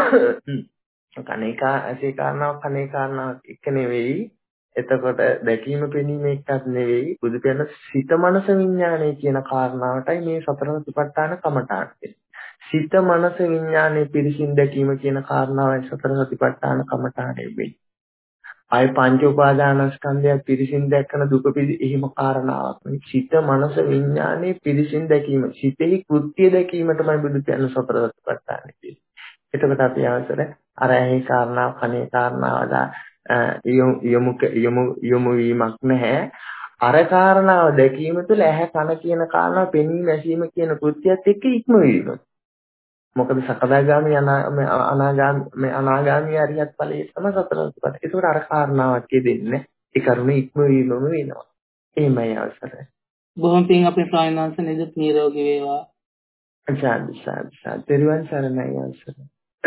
කණේකා ඇසේ කාරණාවක් කණේ කාරණාවක් එක නෙවෙයි. එතකොට දැකීම පෙනීම එකක් නෙවෙයි. බුදු පියාණන් සිත මනස විඥානය කියන කාරණාවටයි මේ සතර සතිපට්ඨාන කමඨාන කියන්නේ. සිත මනස විඥානයේ පිරිසින් දැකීම කියන කාරණාවයි සතර සතිපට්ඨාන කමඨානේ වෙන්නේ. ආය පංච උපාදානස්කන්ධය පිරිසින් දැක්කන දුක පිළි එහෙම කාරණාවක් නෙවෙයි. සිත මනස විඥානයේ පිරිසින් දැකීම. සිතෙහි කෘත්‍ය දැකීම තමයි බුදු පියාණන් සතර සතිපට්ඨාන කියන්නේ. එතකොට අපි අවසර අර ඇහි කාරණාව කනේ කාරණාවලා යොමු යොමු යොමු වීමක් නැහැ. අර කාරණාව දැකීම තුළ ඇහැ කන කියන කාරණාව පෙනීම ඇසීම කියන කෘත්‍යයත් එක්ක ඉක්මවීම. මොකද සකදාගාමී අනාගාමී අනාගාමී අරියත් ඵලයේ තම සතර සතිපට්ඨාන. ඒකට අර කාරණාවක් දෙන්නේ ඒ කරුණේ ඉක්මවීමම වෙනවා. එහෙමයි අවසරයි. බොහොම පිං අපේ ස්වාමීන් වහන්සේ නිදුක් නිරෝගී වේවා. සාදු සාදු සාදු. ත්‍රිවන් සරණයි අවසරයි.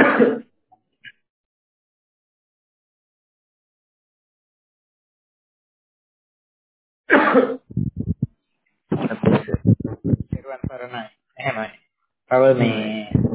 පෙරවන් සරණයි. එහෙමයි. තව මේ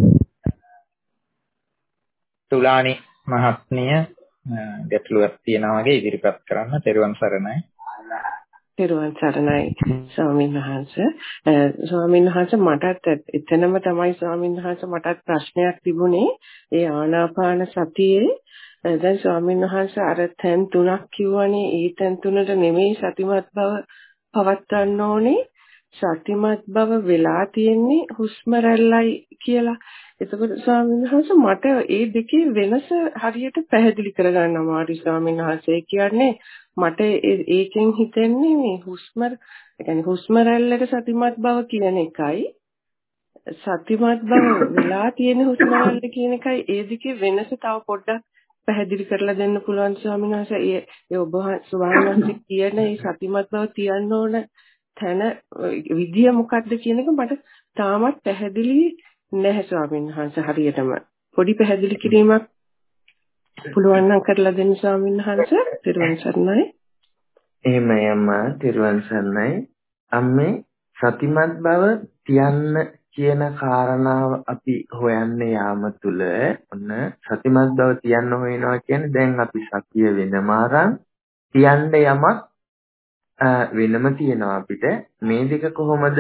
තුලානි මහත්මිය ගැටලුවක් තියෙනවා වගේ ඉදිරිපත් කරන්න. පෙරවන් සරණයි. පෙරවන් සරණයි ස්වාමීන් වහන්සේ. ස්වාමීන් වහන්සේ මටත් එතනම තමයි ස්වාමීන් වහන්සේ මටත් ප්‍රශ්නයක් තිබුණේ. ඒ ආනාපාන සතියේ දැන් ස්වාමීන් වහන්සේ අර තැන් තුනක් කිව්වනේ. ඒ තැන් තුනට නෙමෙයි සතිමත් බව පවත්වන්න ඕනේ. සතිමත් බව වෙලා තියෙන්නේ හුස්ම රැල්ලයි කියලා. එතකොට ස්වාමීන් වහන්සේ මට ඒ දෙකේ වෙනස හරියට පැහැදිලි කරගන්න අමාරුයි ස්වාමීන් වහන්සේ. කියන්නේ මට ඒකෙන් හිතෙන්නේ මේ හුස්ම يعني හුස්ම රැල්ලක සතිමත් බව කියන එකයි සතිමත් බව වෙලා තියෙන හුස්ම රැල්ල කියන එකයි ඒ දෙකේ වෙනස තව පොඩ්ඩක් පැහැදිලි කරලා දෙන්න පුළුවන් ස්වාමීන් වහන්සේ. ඒ ඔබ ස්වාමීන් වහන්සේ කියන මේ සතිමත් බව තියන්න ඕන තැන විදිය මොකක්ද කියන එක මට තාමත් පැහැදිලි නැහැ ස්වාමීන් වහන්සේ. හරියටම පොඩි පැහැදිලි කිරීමක් පුළුවන් නම් කරලා දෙන්න ස්වාමීන් වහන්සේ. ත්‍රිවන් සරණයි. එහෙමයි අම්මා ත්‍රිවන් සරණයි. අම්මේ සතිමත් බව තියන්න කියන කාරණාව අපි හොයන්න යාම තුල ඔන්න සතිමත් බව තියන්න හොයනවා කියන්නේ දැන් අපි සතිය වෙනම අරන් තියන්න යමක් වෙනම තියෙනවා අපිට. මේ දෙක කොහොමද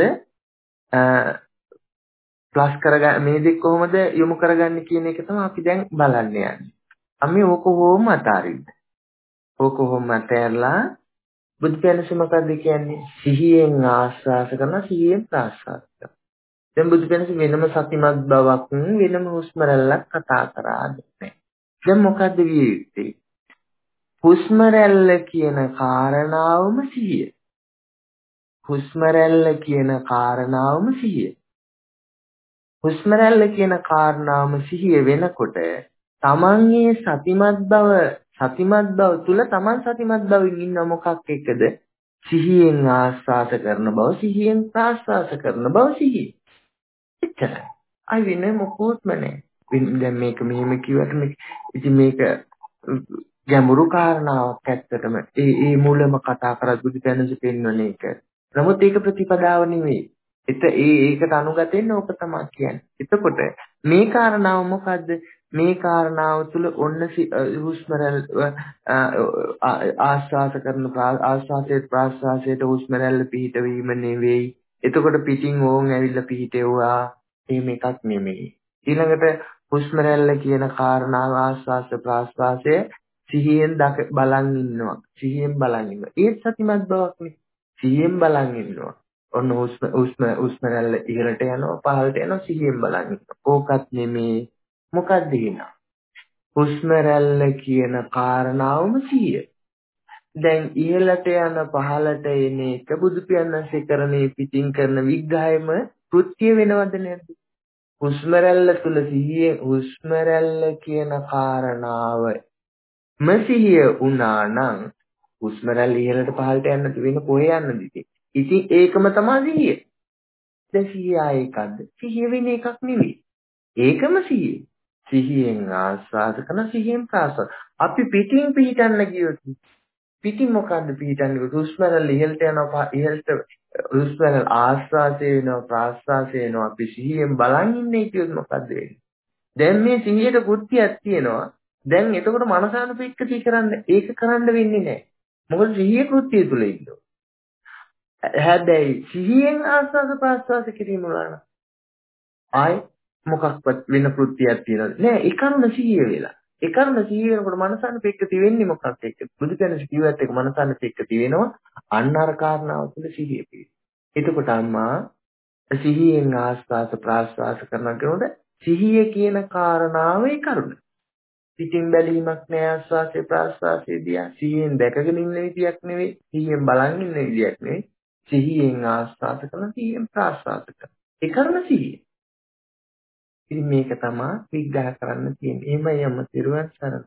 ප්ලස් කරගන්න මේ දෙක කොහොමද යොමු කරගන්නේ කියන එක තමයි අපි දැන් බලන්න යන්නේ. අපි ඕක කොහොම අතාරින්ද? ඕක කොහොම අතහැරලා බුදු පියාණන් මොකක්ද කියන්නේ? සිහියෙන් ආස්වාස කරන සිහියෙන් ප්‍රාස්වාස කරන. දැන් බුදු පියාණන් වෙනම සතිමත් බවක් වෙනම හුස්ම රැල්ලක් කතා කරාද නැහැ. දැන් මොකද්ද විය යුත්තේ? හුස්ම රැල්ල කියන කාරණාවම සිහිය. හුස්ම රැල්ල කියන කාරණාවම සිහිය. හුස්ම රැල්ල කියන කාරණාවම සිහිය වෙනකොට තමන්ගේ සතිමත් බව සතිමත් බව තුල තමන් සතිමත් බවින් ඉන්න මොකක් එක්කද? සිහියෙන් ආස්වාස කරන බව, සිහියෙන් ප්‍රාස්වාස කරන බව සිහිය. එච්චරයි. අය වෙන මොකොත්ම නැහැ. දැන් මේක මෙහෙම කිව්වට මේක ඉතින් මේක ගැඹුරු කාරණාවක් ඇත්තටම. ඒ ඒ මුලම කතා කරත් බුදු දහමේ පෙන්වන එක. නමුත් ඒක ප්‍රතිපදාව නෙවෙයි. ඒත් ඒ ඒකට අනුගත වෙන්න ඕක තමයි කියන්නේ. එතකොට මේ කාරණාව මොකද්ද? මේ කාරණාව තුළ ඔන්න හුස්ම රැල්ල ආස්වාස කරන ආස්වාසයේ ප්‍රාස්වාසයේ හුස්ම රැල්ල පිහිටවීම නෙවෙයි. එතකොට පිටින් ඕන් ඇවිල්ලා පිහිටෙවුවා. එහෙම එකක් නෙමෙයි. ඊළඟට හුස්ම රැල්ල කියන කාරණාව ආස්වාස ප්‍රාස්වාසය සිහියෙන් බලන් ඉන්නවා. සිහියෙන් බලන් ඉන්නවා. ඒත් සතිමත් බවක් නේ. සිහියෙන් බලන් ඉන්නවා. ඔන්න හුස්ම හුස්ම හුස්ම රැල්ල ඉහළට යනවා පහළට යනවා සිහියෙන් බලන් ඉන්නවා. ඕකත් නෙමේ. මොකක්ද කියනවා? හුස්ම රැල්ල කියන කාරණාවම සිහිය. දැන් ඉහළට යන පහළට එන එක බුදු පියාණන්සේ කරන්නේ පිටින් කරන විග්‍රහයම කෘත්‍ය වෙනවද නැද්ද? හුස්ම රැල්ල තුල සිහිය හුස්ම රැල්ල කියන කාරණාව මසිහිය වුණා නම් හුස්ම රැල්ල ඉහළට පහළට යන්න වෙන කොහේ යන්නද ඉතින්? ඉතින් ඒකම තමයි සිහිය. දැන් සිහිය ආයකද්ද? සිහිය වෙන එකක් නෙවෙයි. ඒකම සිහිය. සිහියෙන් ආස්වාද කරන සිහියෙන් ප්‍රාසව. අපි පිටින් පිටින්න ගියොත් පිටින් මොකද්ද පිටින්නේ? හුස්ම රැල්ල ඉහළට යනවා ඉහළට හුස්ම රැල්ල ආස්වාදේ වෙනවා ප්‍රාස්වාදේ වෙනවා අපි සිහියෙන් බලන් ඉන්නේ කියොත් මොකද්ද වෙන්නේ? දැන් මේ සිහියට කෘත්‍යයක් තියෙනවා. දැන් එතකොට මනසානුපෙක්කති කරන්න ඒක කරන්න වෙන්නේ නැහැ. මොකද සිහිය කෘත්‍යය තුල ඉන්නවා. හැබැයි සිහියෙන් ආස්වාද ප්‍රාස්වාද කිරීම වලන ආයි මොකක්වත් වෙන කෘත්‍යයක් තියෙනවද? නෑ ඒ කරුණ සිහිය වෙලා. ඒ කරුණ සිහිය වෙනකොට මනසානුපෙක්කති වෙන්නේ මොකක් එක්ක? බුදු කෙනෙක් කිව්වත් ඒක මනසානුපෙක්කති වෙනවා. අන්න අර කාරණාව තුල සිහිය පිහිට. එතකොට අම්මා සිහියෙන් ආස්වාද ප්‍රාස්වාද කරනවා කියනකොට සිහිය කියන කාරණාවේ කරුණ. පිටින් බැලීමක් නෑ ආස්වාසේ ප්‍රාස්වාසේ දිහා සිහියෙන් දැකගෙන ඉන්න විදියක් නෙවෙයි සිහියෙන් බලන් ඉන්න විදියක් නෙවෙයි සිහියෙන් ආස්වාද කරන සිහියෙන් ප්‍රාස්වාද කරන ඒ කරන සිහිය. ඉතින් මේක තමයි විග්‍රහ කරන්න තියෙන්නේ. එහෙමයි යම තිරුවන් සරණයි.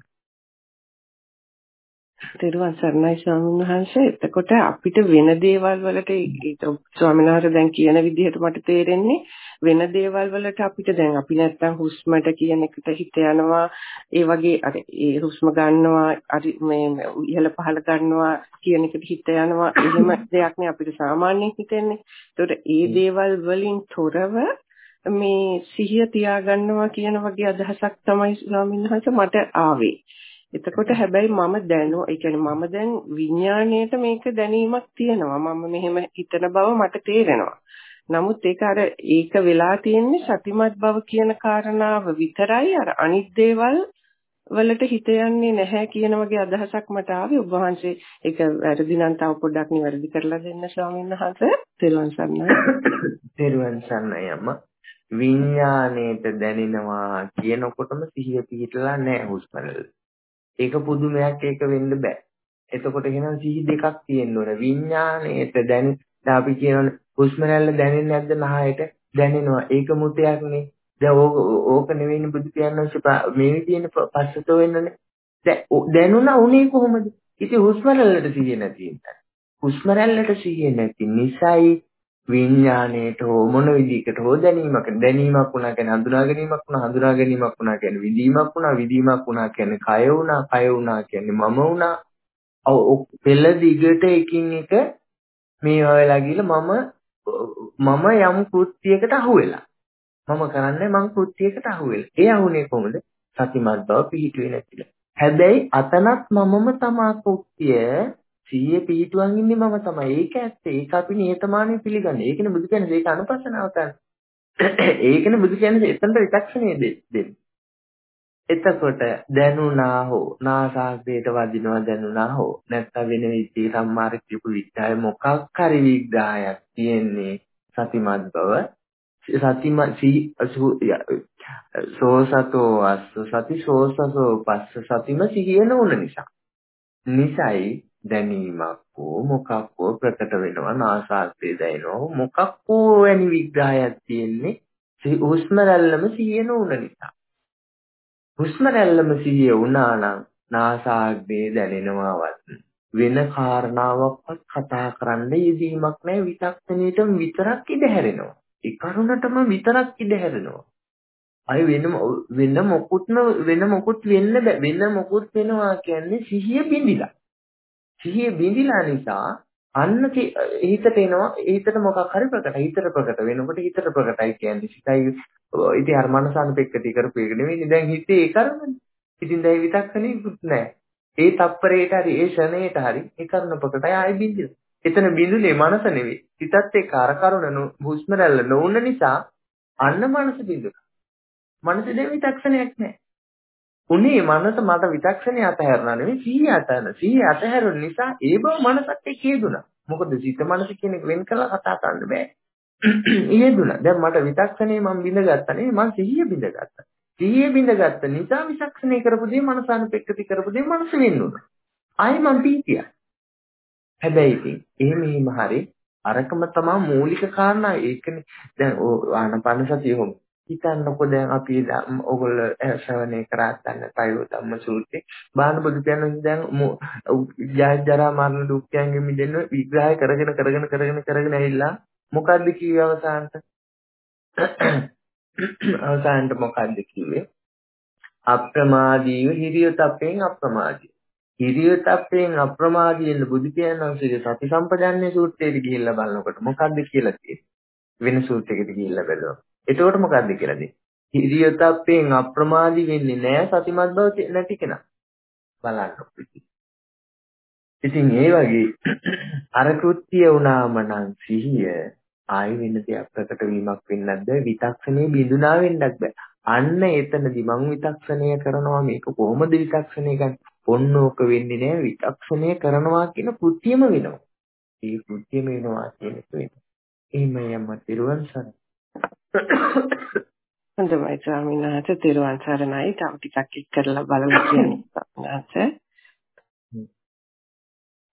තිරුවන් සරණයි ස්වාමීන් වහන්සේ. එතකොට අපිට වෙන දේවල් වලට ස්වාමීන් වහන්සේ දැන් කියන විදිහට මට තේරෙන්නේ වෙන දේවල් වලට අපිට දැන් අපි නැත්තම් හුස්මට කියන එකට හිත යනවා ඒ වගේ අර ඒ හුස්ම ගන්නවා අර මේ ඉහළ පහළ ගන්නවා කියන එකට හිත යනවා එහෙම දෙයක් නේ අපිට සාමාන්‍යයෙන් හිතෙන්නේ. ඒතකොට ඒ දේවල් වලින් තොරව මේ සිහිය තියාගන්නවා කියන වගේ අදහසක් තමයි ස්වාමීන් වහන්සේ මට ආවේ. එතකොට හැබැයි මම දැනෝ ඒ කියන්නේ මම දැන් විඥාණයට මේක දැනීමක් තියෙනවා. මම මෙහෙම හිතන බව මට තේරෙනවා. නමුත් ඒක අර ඒක වෙලා තියෙන්නේ සතිමත් බව කියන කාරණාව විතරයි. අර අනිත් දේවල් වලට හිත යන්නේ නැහැ කියන වගේ අදහසක් මට ආවේ. ඔබ වහන්සේ ඒක වැරදි නම් තව පොඩ්ඩක් නිවැරදි කරලා දෙන්න ස්වාමීන් වහන්සේ. තෙරුවන් සරණයි. තෙරුවන් සරණයි අම්මා. විඥාණයට දැනෙනවා කියනකොටම සිහිය පිහිටලා නැහැ හුස්ම රැල්ල. ඒක පුදුමයක් ඒක වෙන්න බෑ. එතකොට එහෙනම් සිහි දෙකක් තියෙන්න ඕන. විඥාණයට දැන අපි කියනවනේ හුස්ම රැල්ල දැනෙන්නේ නැද්ද නහයට? දැනෙනවා. ඒක මුතයක් නේ. දැන් ඕක ඕක නෙවෙයිනේ බුදු පියාණන්සේ මේ විදිහේ පස්සතෝ වෙන්නනේ. දැන් දැනුණා උනේ කොහොමද? ඉතින් හුස්ම රැල්ලට සිහිය නැති නිසා. හුස්ම රැල්ලට සිහිය නැති නිසායි විඥාණයට හෝ මොන විදිහකට හෝ දැනීමක් දැනීමක් වුණා කියන්නේ හඳුනා ගැනීමක් වුණා හඳුනා ගැනීමක් වුණා කියන්නේ විදීමක් වුණා විදීමක් වුණා කියන්නේ කය වුණා කය වුණා කියන්නේ මම වුණා පෙළ දිගට එකින් එක මේවා වෙලා ගිහලා මම මම යම් කෘත්‍යයකට අහු වෙලා මම කරන්නේ මං කෘත්‍යයකට අහු වෙලා ඒ අහුනේ කොහොමද සතිමත් බව පිහිටුවේ නැතිලා හැබැයි අතනත් මමම තමා කෘත්‍ය සිහිය පිහිටුවන් ඉන්නේ මම තමයි. ඒක ඇත්ත. ඒක අපි නිහතමානීව පිළිගන්නේ. ඒකනේ බුදු කියන්නේ ඒක අනුපස්සනාව කරන්නේ. ඒකනේ බුදු කියන්නේ එතනට විචක්ෂණය දෙන්නේ. එතකොට දැනුණා හෝ නාසාග්‍රේට වදිනවා දැනුණා හෝ නැත්නම් වෙන විදිහේ සම්මාරික කියපු විග්‍රහය මොකක් හරි විග්‍රහයක් තියෙන්නේ සතිමත් බව. සතිමත් සෝසතෝ අස්ස සති සෝසසෝ පස්ස සතිම සිහිය නොවන නිසා. නිසයි දැනීමක් හෝ මොකක් හෝ ප්‍රකට වෙනවා නාසාග්‍රේ දැනෙනවා මොකක් හෝ වැනි විග්‍රහයක් තියෙන්නේ හුස්ම රැල්ලම සිහිය නොවුන නිසා. හුස්ම රැල්ලම සිහිය වුණා නම් නාසාග්‍රේ දැනෙනවවත් වෙන කාරණාවක්වත් කතා කරන්න යෙදීමක් නැහැ. විතක්ෂණීයටම විතරක් ඉඳ හැරෙනවා. ඒ කරුණටම විතරක් ඉඳ හැරෙනවා. අය වෙන වෙන මොකුත්ම වෙන මොකුත් වෙන්න බෑ. වෙන මොකුත් වෙනවා කියන්නේ සිහිය බිඳිලා. සිහිය බිඳිලා නිසා අන්න හිතට එනවා හිතට මොකක් හරි ප්‍රකට හිතට ප්‍රකට වෙනකොට හිතට ප්‍රකටයි කියන්නේ සිතයි ඉතින් අර මනසානුපෙක්කටි කරපු එක නෙවෙයි දැන් හිතේ ඒ කරුණනේ. ඉතින් දැන් විතක්ෂණීකුත් නැහැ. ඒ තප්පරේට හරි ඒ ෂණේට හරි ඒ කරුණ ප්‍රකටයි ආයි බිඳින. එතන බිඳුනේ මනස නෙවෙයි. හිතත් එක්ක අර කරුණ හුස්ම රැල්ල නොවුන නිසා අන්න මනස බිඳුනා. මනසේ දැන් විතක්ෂණයක් නැහැ. උනේ මනස මට විතක්ෂණය අතහැරනා නෙවෙයි සිහිය අතහැරන. සිහිය අතහැරුණ නිසා ඒ බව මනසත් එක්ක හේදුනා. මොකද සිත මනස කියන එක වෙන් කළා කතා කරන්න බෑ. හේදුනා. දැන් මට විතක්ෂණය මම බිඳගත්තා නෙවෙයි මම සිහිය බිඳගත්තා. සිහිය බිඳගත්ත නිසා විතක්ෂණය කරපු දේ මනසානුපෙක්කති කරපු දේ මනස වෙන්නුනා. ආයි මම පීතියක්. හැබැයි ඉතින් එහෙම එහෙම හරි අරකම තමයි මූලික කාරණා. ඒකනේ දැන් ආනපන සතිය හොම හිතන්නකො දැන් අපි ඔයගොල්ලෝ ශ්‍රවණය කරාත් ගන්න පයෝ ධම්ම සූත්‍රේ බාහන බුදු පියාණන් දැන් ජාජරා මරණ දුක්ඛයන්ගෙන් මිදෙන්න විග්‍රහය කරගෙන කරගෙන කරගෙන කරගෙන ඇවිල්ලා මොකද්ද කිව්වේ අවසානට? අවසානට මොකද්ද කිව්වේ? අප්‍රමාදීව හිරියතප්පෙන් අප්‍රමාදී. හිරියතප්පෙන් අප්‍රමාදී වෙන බුදු පියාණන් වහන්සේගේ සති සම්පජාන්නේ සූත්‍රයේ ගිහිල්ලා බලනකොට මොකද්ද කියලා තියෙන්නේ? වෙන සූත්‍රයකට ගිහිල්ලා බලනවා. එතකොට මොකද්ද කියලා දෙන්නේ? හිරියතප්පෙන් අප්‍රමාදී වෙන්නේ නැහැ සතිමත් බව නැති කෙනා. බලන්න. ඉතින් ඒ වගේ අර කෘත්‍ය වුණාම නම් සිහිය ආයි වෙන දෙයක් ප්‍රකට වීමක් වෙන්නත් බෑ. විතක්ෂණේ බිඳුනා වෙන්නත් බෑ. අන්න එතනදි මං විතක්ෂණය කරනවා මේක කොහොමද විතක්ෂණය ගන්න? ඔන්නෝක වෙන්නේ නැහැ විතක්ෂණය කරනවා කියන කෘත්‍යම වෙනවා. ඒ කෘත්‍යම වෙනවා කියන එක වෙනවා. එහෙමයි අම්මා තිරුවන් සරණයි. හොඳයි ස්වාමීන් වහන්සේ තිරුවන් සරණයි. තව ටිකක් එක් කරලා බලලා කියන්න ස්වාමීන් වහන්සේ.